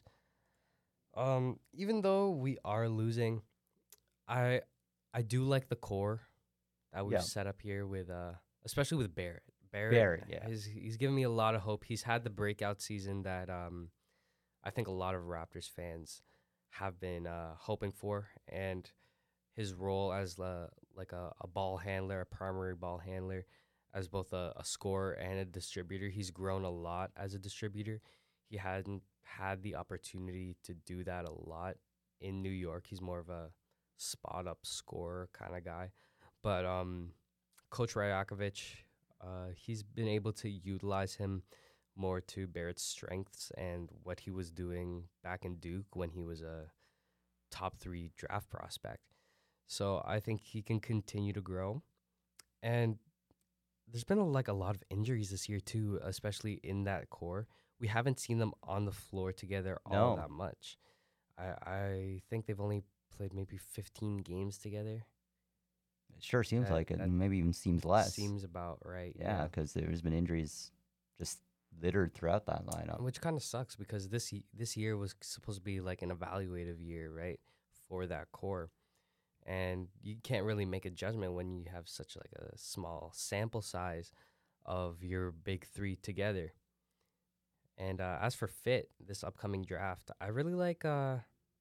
um, even though we are losing, I I do like the core that we've
Yeah.
set up here with, uh, especially with Barrett. Barrett,
Barrett, yeah.
He's, he's given me a lot of hope. He's had the breakout season that um, I think a lot of Raptors fans have been uh, hoping for, and his role as uh, like a, a ball handler, a primary ball handler, as both a, a scorer and a distributor. He's grown a lot as a distributor. He hadn't had the opportunity to do that a lot in New York. He's more of a spot up scorer kind of guy. But um, Coach Rajakovic, uh, he's been able to utilize him more to Barrett's strengths and what he was doing back in Duke when he was a top three draft prospect. So I think he can continue to grow. And there's been a, like a lot of injuries this year too, especially in that core. We haven't seen them on the floor together all
No.
that much. I I think they've only played maybe fifteen games together.
It sure seems
That-
like it,
that
and maybe even seems less.
Seems about right.
yeah, because there's been injuries just littered throughout that lineup.
Which kind of sucks because this y- this year was supposed to be like an evaluative year, right, for that core, and you can't really make a judgment when you have such like a small sample size of your big three together. And uh, as for fit, this upcoming draft, I really like uh,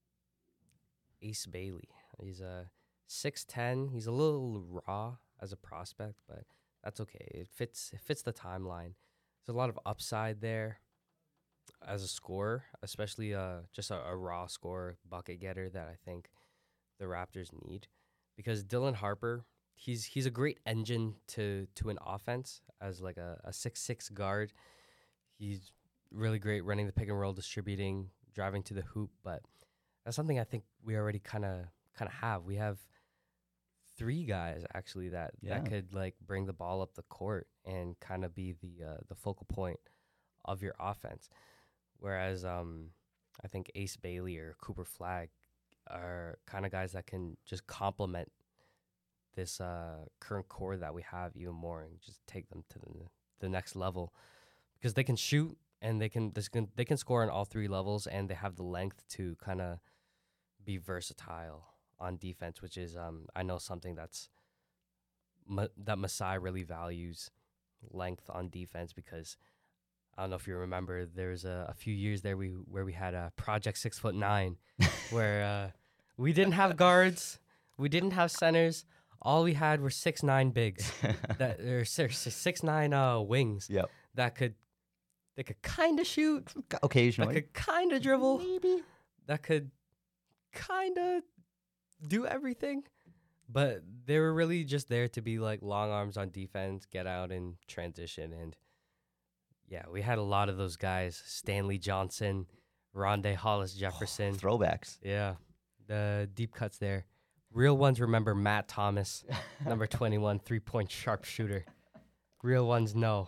Ace Bailey. He's a six ten. He's a little raw as a prospect, but that's okay. It fits. It fits the timeline. There's a lot of upside there as a scorer, especially uh, just a, a raw scorer, bucket getter that I think the Raptors need. Because Dylan Harper, he's he's a great engine to to an offense as like a, a six six guard. He's really great running the pick and roll, distributing, driving to the hoop, but that's something I think we already kind of kind of have. We have three guys actually that,
Yeah.
that could like bring the ball up the court and kind of be the uh, the focal point of your offense. Whereas um, I think Ace Bailey or Cooper Flagg are kind of guys that can just complement this uh, current core that we have even more and just take them to the the next level because they can shoot and they can this can they can score on all three levels and they have the length to kind of be versatile on defense, which is um I know something that's Ma- that Masai really values length on defense because I don't know if you remember there's a, a few years there we where we had a Project Six Foot Nine where uh, we didn't have guards, we didn't have centers, all we had were six nine bigs that or six, six nine uh wings
Yep.
that could they could kind of shoot, that
Occasionally.
could kind of dribble,
Maybe.
that could kind of do everything, but they were really just there to be like long arms on defense, get out and transition. And yeah, we had a lot of those guys: Stanley Johnson, Rondé Hollis Jefferson.
Throwbacks.
Yeah, the deep cuts there. Real ones remember Matt Thomas, number twenty-one, three-point sharpshooter. Real ones know.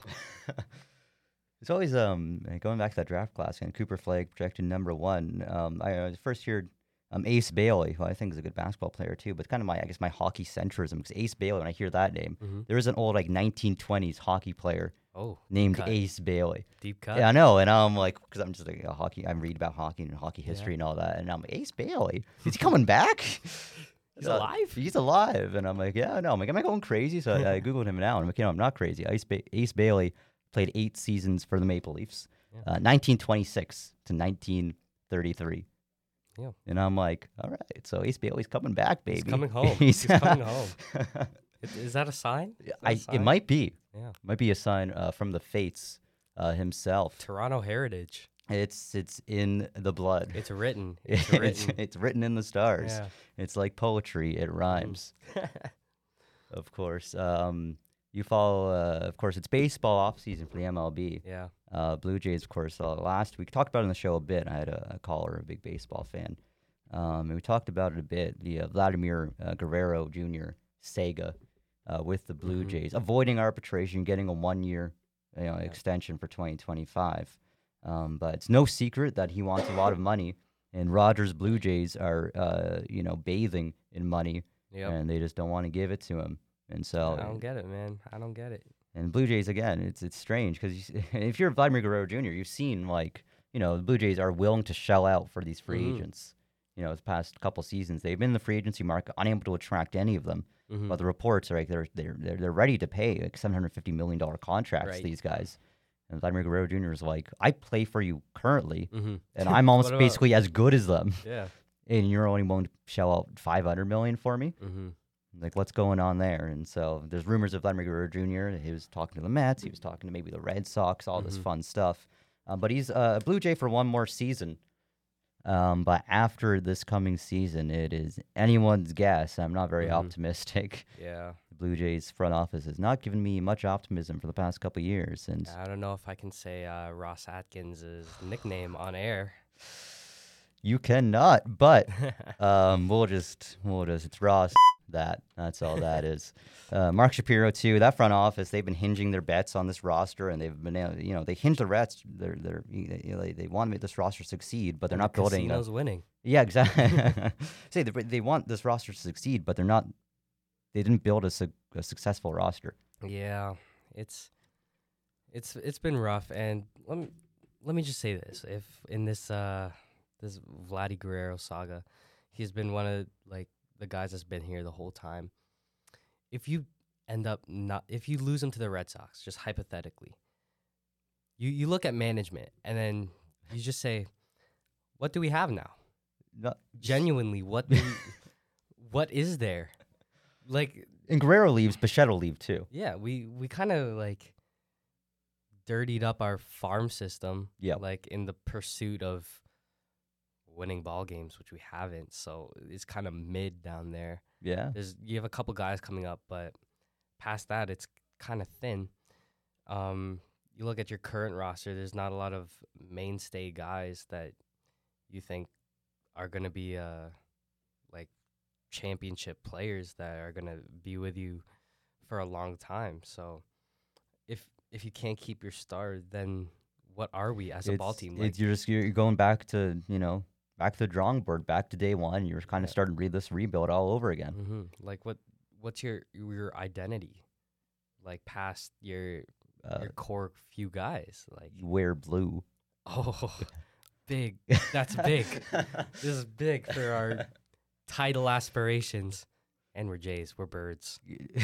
It's always um going back to that draft class and Cooper Flagg projected number one. Um, I uh, first heard Um, Ace Bailey, who I think is a good basketball player too, but kind of my, I guess, my hockey centrism, because Ace Bailey, when I hear that name,
Mm-hmm.
there is an old like nineteen twenties hockey player
Oh,
named
cut.
Ace Bailey.
Deep cut.
Yeah, I know, and I'm like, because I'm just like a hockey, I read about hockey and hockey
Yeah.
history and all that, and I'm like, Ace Bailey, is he coming back?
He's
Uh,
alive?
He's alive, and I'm like, yeah, no, I'm like, am I going crazy? So I, I googled him now, and I'm like, you know, I'm not crazy. Ace, ba- Ace Bailey played eight seasons for the Maple Leafs,
Yeah.
uh, nineteen twenty-six to nineteen thirty-three.
Yeah.
And I'm like, all right, so Ace Bailey's coming back, baby.
He's coming home. He's coming home. Is, is that a sign? Is that a
I,
sign?
it might be.
Yeah.
Might be a sign uh, from the fates uh, himself.
Toronto heritage.
It's it's in the blood.
It's written. It's
It's,
written.
it's written in the stars.
Yeah.
It's like poetry. It rhymes, of course. Um, you follow, uh, of course, it's baseball off season for the M L B.
Yeah.
Uh, Blue Jays, of course, uh, last week talked about it on the show a bit. I had a, a caller, a big baseball fan, um, and we talked about it a bit. The uh, Vladimir uh, Guerrero Junior saga uh, with the Blue
Mhm.
Jays, avoiding arbitration, getting a one-year you know,
Yeah.
extension for twenty twenty-five. Um, but it's no secret that he wants a lot of money, and Rogers Blue Jays are, uh, you know, bathing in money,
Yep.
and they just don't want to give it to him. And so,
I don't get it, man. I don't get it.
and Blue Jays again, it's it's strange because if you're Vladimir Guerrero Junior, you've seen like you know the Blue Jays are willing to shell out for these free
Mhm.
agents. You know, the past couple seasons they've been in the free agency market, unable to attract any of them.
Mhm.
But the reports are like they're they're they're, they're ready to pay like seven hundred fifty million dollar contracts
Right.
to these guys. And Vladimir Guerrero Junior is like, I play for you currently,
Mhm.
and I'm almost
What about-
basically as good as them,
Yeah.
and you're only willing to shell out five hundred million for me.
Mm-hmm.
Like, what's going on there? And so there's rumors of Vladimir Guerrero Junior He was talking to the Mets. He was talking to maybe the Red Sox, all this
Mhm.
fun stuff. Um, but he's uh, a Blue Jay for one more season. Um, but after this coming season, it is anyone's guess. I'm not very
Mhm.
optimistic.
Yeah.
The Blue Jays front office has not given me much optimism for the past couple of years. And
I don't know if I can say uh, Ross Atkins' nickname on air.
you cannot, but um, we'll just, we'll just, it's Ross. That that's all that is. Uh, Mark Shapiro too. That front office, they've been hinging their bets on this roster, and they've been, uh, you know, they hinge their bets. They're they're you know, they, they want to make this roster succeed, but they're not
the
building.
Casino's
The,
winning.
yeah, exactly. Say they, they want this roster to succeed, but they're not. They didn't build a, su- a successful roster.
Yeah, it's it's it's been rough, and let me let me just say this: if in this uh this Vladdy Guerrero saga, he's been one of like the guys that's been here the whole time. If you end up not, if you lose him to the Red Sox, just hypothetically, you you look at management, and then you just say, "What do we have now?"
Not,
Genuinely, what do we, what is there? Like,
and Guerrero leaves, Bichette will leave too.
yeah, we we kind of like dirtied up our farm system.
Yeah.
Like in the pursuit of winning ball games, which we haven't. So it's kind of mid down there.
Yeah.
There's you have a couple guys coming up, but past that, it's kind of thin. Um, you look at your current roster. There's not a lot of mainstay guys that you think are gonna be uh like championship players that are gonna be with you for a long time. So if if you can't keep your star, then what are we as a ball
It's-
team?
it's- you're just you're going back to you know back to the drawing board, back to day one. You're kind of
Yeah.
starting to read this rebuild all over again.
hmm Like what what's your your identity? Like past your
Uh,
your core few guys. Like
you wear blue.
oh, big. That's big. This is big for our title aspirations. And we're Jays. We're birds.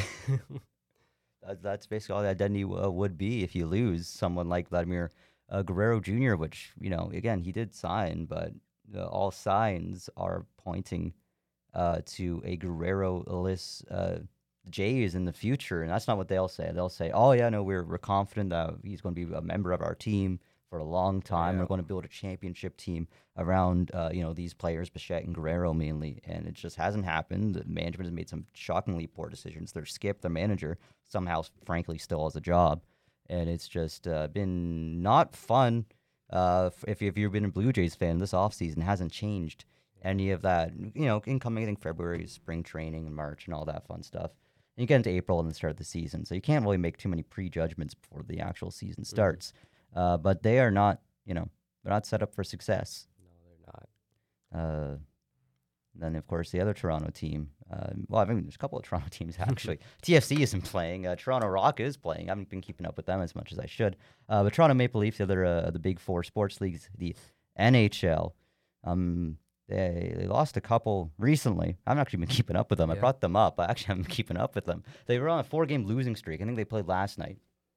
That, that's basically all the identity uh, would be if you lose someone like Vladimir uh, Guerrero Junior, which, you know, again, he did sign, but uh, all signs are pointing uh, to a Guerrero-less uh, Jays in the future. And that's not what they'll say. They'll say, oh, yeah, no, we're, we're confident that he's going to be a member of our team for a long time.
Yeah.
We're going to build a championship team around, uh, you know, these players, Bichette and Guerrero mainly. And it just hasn't happened. The management has made some shockingly poor decisions. They're Skip, their manager, somehow, frankly, still has a job. And it's just uh, been not fun. Uh, f- if, if you've been a Blue Jays fan, this offseason hasn't changed any of that. You know, incoming, I think, February, spring training, and March, and all that fun stuff. And you get into April and the start of the season. So you can't really make too many prejudgments before the actual season starts. Uh, but they are not, you know, they're not set up for success.
No, they're not.
Uh, And then, of course, the other Toronto team. Uh, well, I mean, there's a couple of Toronto teams, actually. T F C isn't playing. Uh, Toronto Rock is playing. I haven't been keeping up with them as much as I should. Uh, but Toronto Maple Leafs, the other uh, the big four sports leagues, the N H L, um, they, they lost a couple recently. I haven't actually been keeping up with them.
Yeah.
I brought them up. I actually haven't been keeping up with them. They were on a four-game losing streak. I think they played last night.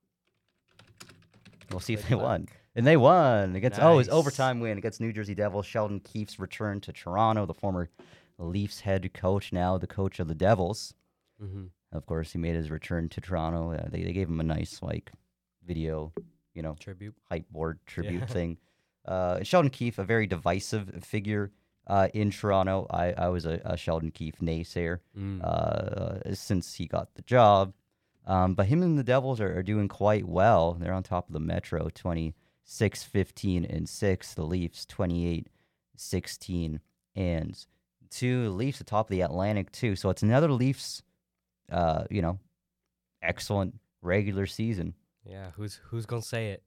We'll see if
Good
they
luck.
won. And they won against, oh, it was
Nice.
overtime win against New Jersey Devils. Sheldon Keefe's return to Toronto, the former Leafs head coach, now the coach of the Devils.
Mm-hmm.
Of course, he made his return to Toronto. Uh, they, they gave him a nice, like, video, you know,
Tribute.
hype board tribute
Yeah.
thing. Uh, Sheldon Keefe, a very divisive figure uh, in Toronto. I, I was a, a Sheldon Keefe naysayer
Mm.
uh, since he got the job. Um, but him and the Devils are, are doing quite well. They're on top of the Metro, twenty-six, fifteen, and six. The Leafs, twenty-eight, sixteen, and two. The Leafs atop of the Atlantic, too. So it's another Leafs, uh, you know, excellent regular season.
Yeah. Who's who's gonna say it?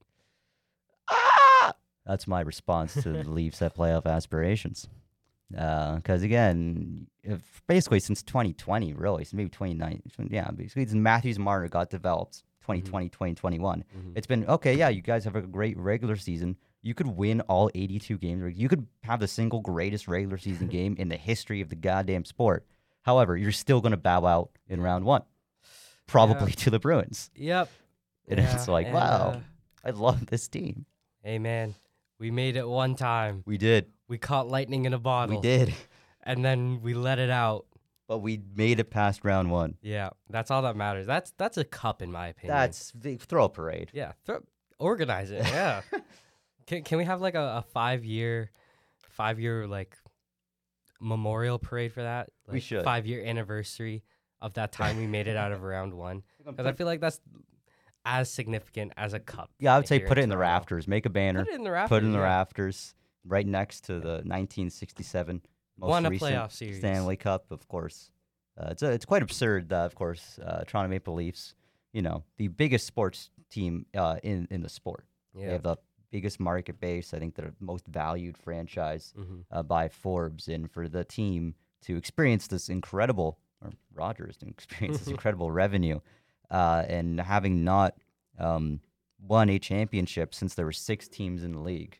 Ah! That's my response to the Leafs at playoff aspirations. Because, again, if basically since twenty twenty, really, so maybe twenty nineteen, yeah, basically since Matthews and Marner got developed, twenty twenty, twenty twenty-one,
Mhm.
it's been, okay, yeah, you guys have a great regular season. You could win all eighty-two games. or You could have the single greatest regular season game in the history of the goddamn sport. However, you're still going to bow out in round one, probably to the Bruins.
Yep.
And it's
Yeah,
like,
and,
wow,
uh,
I love this team.
hey man, we made it one time.
We did.
We caught lightning in a bottle.
We did.
And then we let it out.
But we made it past round one.
Yeah, that's all that matters. That's that's a cup in my opinion.
That's the throw a parade.
yeah. Throw, organize it. Yeah. can can we have like a, a five year, five year like memorial parade for that? Like
We should.
Five year anniversary of that time we made it out of round one. Because I feel like that's as significant as a cup.
Yeah, I would say
here
put it in the
Toronto.
rafters. Make a banner.
Put it in the rafters.
Put it in the
yeah.
rafters, right next to the nineteen sixty-seven most
Won a
recent
playoff series.
Stanley Cup, of course. Uh, it's a, it's quite absurd, uh, of course. Uh, Toronto Maple Leafs, you know, the biggest sports team uh, in in the sport. They
Yeah.
have the biggest market base. I think they're the most valued franchise
hmm
uh, by Forbes, and for the team to experience this incredible, or Rogers to experience this incredible revenue, uh, and having not um, won a championship since there were six teams in the league.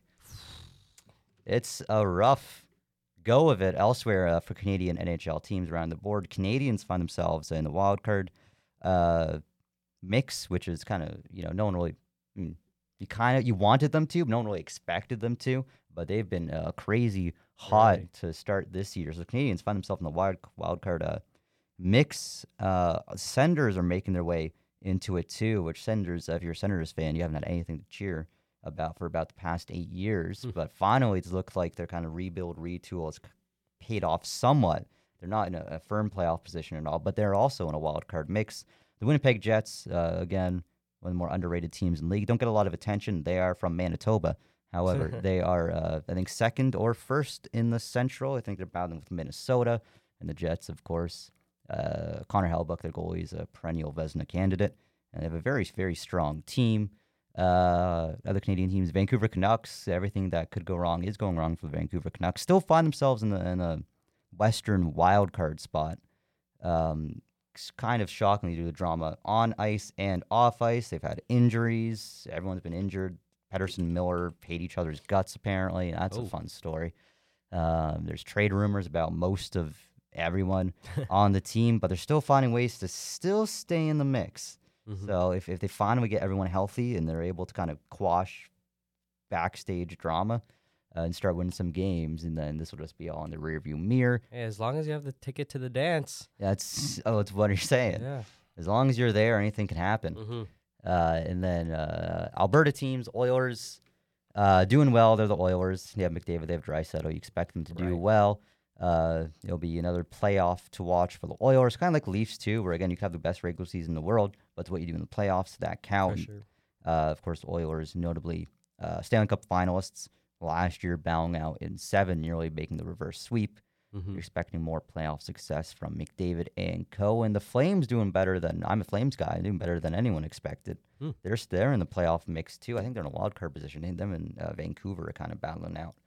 It's a rough go of it elsewhere uh, for Canadian N H L teams around the board. Canadians find themselves in the wild card uh, mix, which is kind of, you know, no one really, mm, you kind of, you wanted them to, but no one really expected them to, but they've been uh, crazy hot
Right.
to start this year. So Canadians find themselves in the wild, wild card uh, mix. Uh, Senders are making their way into it too, which Senders, uh, if you're a Senators fan, you haven't had anything to cheer about for about the past eight years.
Hmm.
But finally, it's looked like their kind of rebuild, retool has paid off somewhat. They're not in a, a firm playoff position at all, but they're also in a wild card mix. The Winnipeg Jets, uh, again, one of the more underrated teams in the league, don't get a lot of attention. They are from Manitoba. However, they are, uh, I think, second or first in the Central. I think they're battling with Minnesota. And the Jets, of course, uh, Connor Hellebuck, their goalie, is a perennial Vezina candidate. And they have a very, very strong team. Uh, other Canadian teams, Vancouver Canucks, everything that could go wrong is going wrong for the Vancouver Canucks. Still find themselves in the in a Western wild card spot. Um, it's kind of shockingly due to the drama on ice and off ice. They've had injuries. Everyone's been injured. Pedersen and Miller hate each other's guts, apparently. That's
Oh.
a fun story. Um, there's trade rumors about most of everyone on the team, but they're still finding ways to still stay in the mix.
Mhm.
So if, if they finally get everyone healthy and they're able to kind of quash backstage drama uh, and start winning some games, and then this will just be all in the rearview mirror.
Hey, as long as you have the ticket to the dance.
That's oh, it's what you're saying.
Yeah.
As long as you're there, anything can happen.
hmm
Uh, and then uh, Alberta teams, Oilers, uh, doing well. They're the Oilers. They have McDavid. They have Draisaitl. You expect them to do
Right.
well. Uh, it'll be another playoff to watch for the Oilers, kind of like Leafs too, where again you can have the best regular season in the world, but it's what you do in the playoffs that
For
count.
sure.
Uh, of course, the Oilers, notably uh, Stanley Cup finalists last year, bowing out in seven, nearly making the reverse sweep.
hmm
You're expecting more playoff success from McDavid and co. And the Flames doing better than I'm a Flames guy, doing better than anyone expected.
Hmm.
They're they're in the playoff mix too. I think they're in a wild card position. I think them and uh, Vancouver are kind of battling out for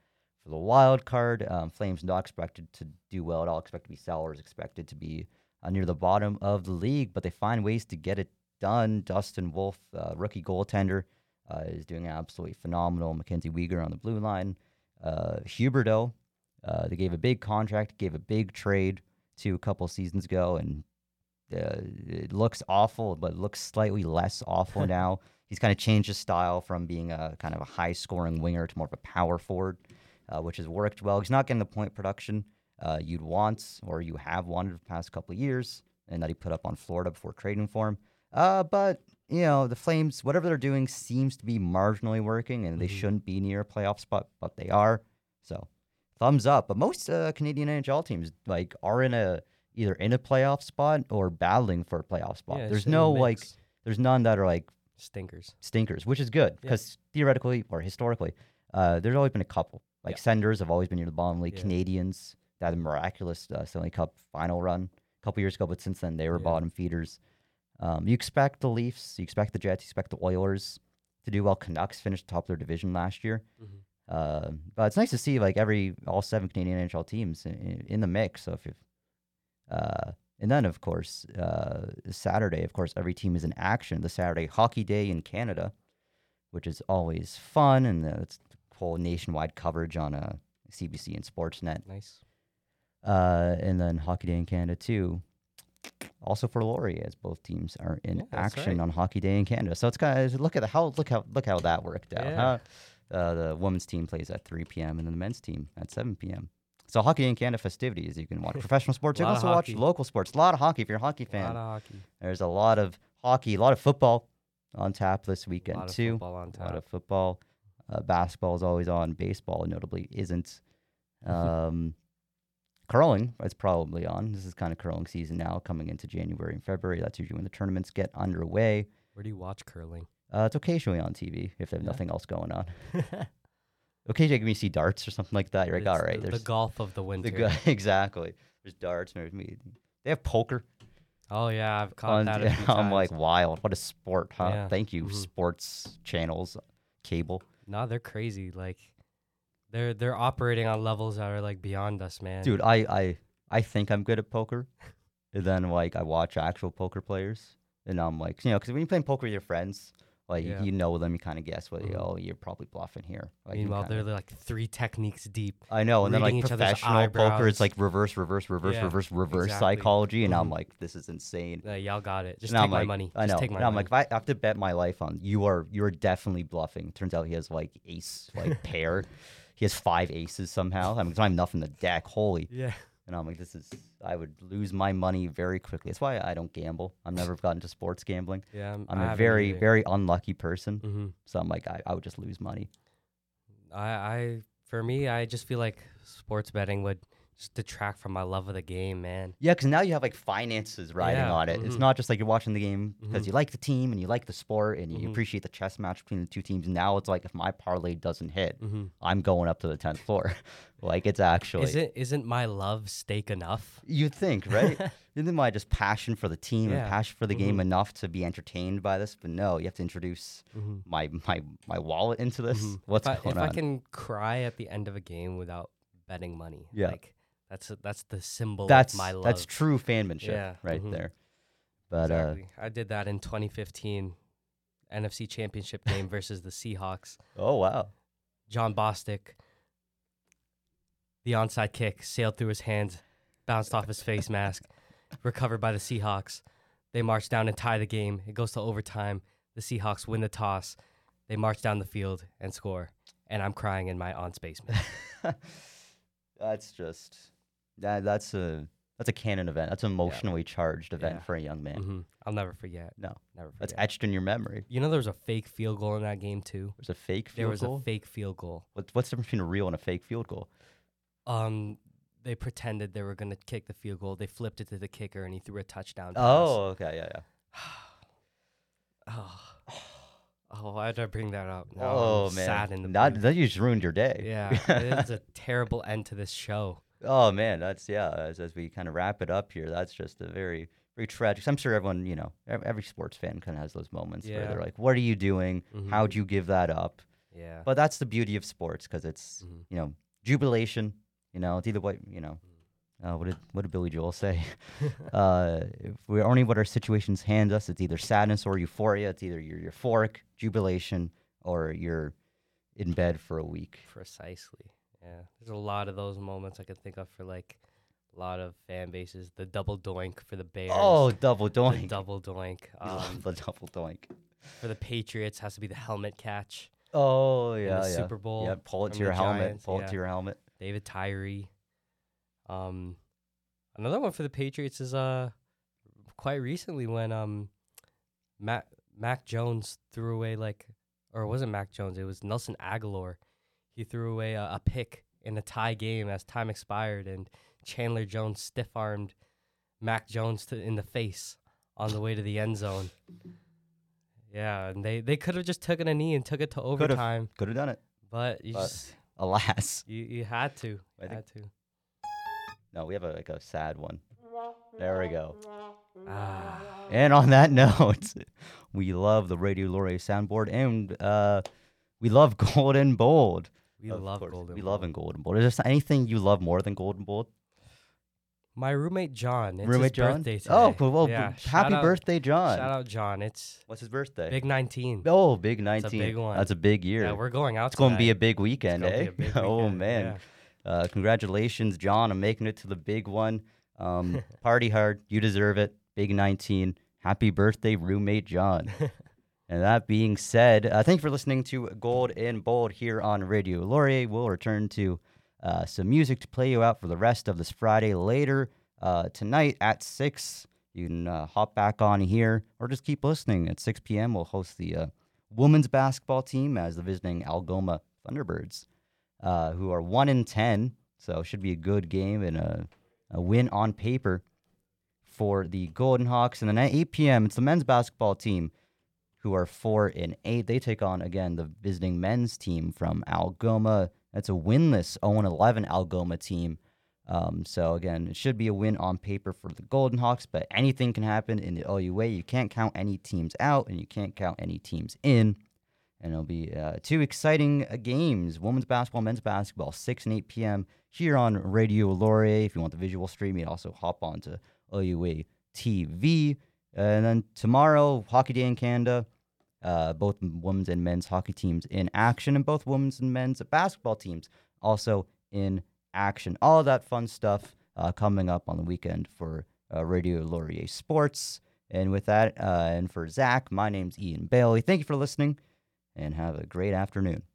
for the wild card. Um, Flames not expected to do well at all. Expected to be sellers. Expected to be uh, near the bottom of the league, but they find ways to get it done. Dustin Wolf, uh, rookie goaltender, uh, is doing absolutely phenomenal. Mackenzie Weegar on the blue line. Uh, Huberdeau, uh, they gave a big contract, gave a big trade to a couple seasons ago, and uh, it looks awful, but it looks slightly less awful now. He's kind of changed his style from being a kind of a high-scoring winger to more of a power forward, uh, which has worked well. He's not getting the point production uh, you'd want or you have wanted the past couple of years, and that he put up on Florida before trading for him. Uh, but, you know, the Flames, whatever they're doing seems to be marginally working, and they
Mhm.
shouldn't be near a playoff spot, but they are. So, thumbs up. But most uh, Canadian N H L teams, like, are in a either in a playoff spot or battling for a playoff spot.
Yeah, it's
There's
in the
no, like,
mix.
there's none that are, like,
Stinkers.
stinkers, which is good
Yeah.
because theoretically or historically, uh, there's always been a couple. Like
Yeah.
Senders have always been near the bottom league.
Yeah.
Canadians that had a miraculous uh, Stanley Cup final run a couple years ago, but since then they were
Yeah.
bottom feeders. Um, you expect the Leafs, you expect the Jets, you expect the Oilers to do well. Canucks finished top of their division last year.
Mhm.
Uh, but it's nice to see like every all seven Canadian N H L teams in, in the mix. So if you, uh, and then of course uh, Saturday, of course, every team is in action. The Saturday Hockey Day in Canada, which is always fun, and uh, it's whole nationwide coverage on uh, C B C and Sportsnet.
Nice.
Uh, and then Hockey Day in Canada too. Also for Laurier, as both teams are in
Yeah, that's
action
right.
on Hockey Day in Canada. So it's kind of look at the, how look how look how that worked out.
Yeah.
Huh? Uh, the women's team plays at three p.m. and then the men's team at seven p.m. So Hockey Day in Canada festivities. You can watch professional sports. You can
Lot of
also watch
hockey.
local sports. A lot of hockey if you're a hockey
A
fan.
lot of hockey.
There's a lot of hockey, a lot of football on tap this
A
weekend
lot of
too.
football on
A lot
tap.
of football. Uh, basketball is always on. Baseball notably isn't. Um, curling is probably on. This is kind of curling season now, coming into January and February. That's usually when the tournaments get underway.
Where do you watch curling?
Uh, it's occasionally on T V if they have
Yeah.
nothing else going on. Occasionally, when you see darts or something like that, you're like,
It's
all right,
the, the
there's
golf of the
the
winter.
go- exactly. There's darts. There's me. They have poker.
Oh yeah, I've caught
on-
that a few
I'm
times.
like, wild. What a sport, huh?
Yeah.
Thank you,
Mhm.
sports channels, cable.
No, they're crazy. Like, they're they're operating on levels that are like beyond us, man.
Dude, I, I I think I'm good at poker, and then like I watch actual poker players, and I'm like, you know, because when you're playing poker with your friends, like
Yeah.
you know them, you kind of guess what,
Mhm.
oh, you're probably bluffing here. Like, you
Meanwhile,
kinda-
they're like three techniques deep.
I know, and then like
reading each other's
professional poker, it's
eyebrows.
like reverse, reverse, reverse,
Yeah,
reverse, reverse
exactly.
psychology, and I'm
Mhm.
like, this is insane.
Uh, y'all got it. Just
And
take
I'm
my
like,
money.
I
Just
know.
take my
and I'm
money.
like, if I have to bet my life on you are you are definitely bluffing. Turns out he has like ace, like pair. He has five aces somehow. I mean, I have nothing in the deck. Holy.
yeah.
And I'm like, this is, I would lose my money very quickly. That's why I don't gamble. I've never gotten into sports gambling.
Yeah. I'm,
I'm
I
a
haven't
very,
either.
very unlucky person.
Mm-hmm.
So I'm like, I, I would just lose money.
I, I, for me, I just feel like sports betting would just detract from my love of the game, man.
Yeah, because now you have like finances riding
Yeah,
on it. It's
mhm.
not just like you're watching the game because
Mhm.
you like the team and you like the sport and you
Mhm.
appreciate the chess match between the two teams. Now it's like if my parlay doesn't hit,
Mm-hmm.
I'm going up to the tenth floor. Like it's actually.
Isn't isn't my love stake enough?
You'd think, right? Isn't my just passion for the team
Yeah.
and passion for the game
Mhm.
enough to be entertained by this? But no, you have to introduce
Mm-hmm.
my my my wallet into this.
Mhm.
What's
if I,
going
if
on?
I can cry at the end of a game without betting money,
Yeah.
like that's a, that's the symbol
that's
of my love.
that's true fanmanship
Yeah,
right
mhm.
there. But
exactly. I did that in twenty fifteen N F C Championship game versus the Seahawks.
uh, oh wow,
John Bostic, the onside kick sailed through his hands, bounced off his face mask, recovered by the Seahawks. They march down and tie the game. It goes to overtime. The Seahawks win the toss. They march down the field and score. And I'm crying in my aunt's basement.
that's just that that's a that's a canon event. That's an emotionally charged event
Yeah.
for a young man.
hmm I'll never forget.
No,
Never
that's
forget.
etched in your memory.
You know there was a fake field goal in that game too?
There's a fake
There
field
was
goal.
a fake field goal.
What, what's the difference between a real and a fake field goal?
Um, they pretended they were going to kick the field goal. They flipped it to the kicker and he threw a touchdown pass.
Oh, okay, yeah, yeah.
Oh, oh, why did I bring that up? Now
Oh
I'm
man,
sad in the
that,
booth.
that you just ruined your day.
Yeah, it is a terrible end to this show.
Oh man, that's yeah. As, as we kind of wrap it up here, that's just a very very tragic. I'm sure everyone, you know, ev- every sports fan kind of has those moments where
Yeah.
they're like, "What are you doing?
Mhm.
How'd you give that up?"
Yeah.
But that's the beauty of sports because it's
Mhm.
you know jubilation. You know, it's either what you know. Uh, what did what did Billy Joel say? uh, if we're only what our situations hand us, it's either sadness or euphoria. It's either you're euphoric, jubilation, or you're in bed for a week.
Precisely. Yeah. There's a lot of those moments I can think of for like a lot of fan bases. The double doink for the Bears.
Oh, double
the
doink!
double doink.
We love
Um,
the double doink.
for the Patriots has to be the helmet catch.
Oh
in
yeah,
the
yeah.
Super Bowl.
Yeah, pull it
from
to your
the
helmet.
Giants,
Pull it
yeah.
to your helmet.
David Tyree. Um, another one for the Patriots is uh quite recently when um Mac Mac Jones threw away like, or it wasn't Mac Jones, it was Nelson Aguilar. He threw away a, a pick in a tie game as time expired, and Chandler Jones stiff armed Mac Jones to, in the face on the way to the end zone. Yeah, and they, they could have just taken a knee and took it to overtime,
Could have done it.
but you
But-
just
Alas.
you, you had to.
I think-
had to.
No, we have a, like a sad one. There we go.
Ah.
And on that note, we love the Radio Laurier soundboard, and uh, we love Gold and Bold.
We
Of
love
course.
Golden
We
Bowl.
love in Gold and Bold. Is there anything you love more than Gold and Bold?
My roommate John. It's
Roommate
his
John?
birthday today.
Oh, cool. Well,
yeah,
b-
shout
happy
out-
birthday, John.
Shout out John. It's
What's his birthday?
big nineteen.
Oh, big nineteen.
big one.
That's a big year.
Yeah, we're going out.
it's going to be a
tonight.
big weekend,
It's gonna
eh?
be a big
oh,
weekend,
man.
yeah.
Uh, congratulations, John, on making it to the big one. Um, party hard. You deserve it. Big nineteen. Happy birthday, roommate John. And that being said, uh, thank you for listening to Gold and Bold here on Radio Laurier. We'll return to uh, some music to play you out for the rest of this Friday later uh, tonight at six. You can uh, hop back on here or just keep listening. At six p.m., we'll host the uh, women's basketball team as the visiting Algoma Thunderbirds, uh, who are one in ten. So it should be a good game and a, a win on paper for the Golden Hawks. And then at eight p.m., it's the men's basketball team, who are four and eight. They take on, again, the visiting men's team from Algoma. That's a winless oh and eleven Algoma team. Um, so, again, it should be a win on paper for the Golden Hawks, but anything can happen in the O U A. You can't count any teams out, and you can't count any teams in. And it'll be uh, two exciting uh, games, women's basketball, men's basketball, six and eight p.m. here on Radio Laurier. If you want the visual stream, you can also hop on to O U A T V. And then tomorrow, Hockey Day in Canada, uh, both women's and men's hockey teams in action, and both women's and men's basketball teams also in action. All of that fun stuff uh, coming up on the weekend for uh, Radio Laurier Sports. And with that, uh, and for Zach, my name's Ian Bailey. Thank you for listening, and have a great afternoon.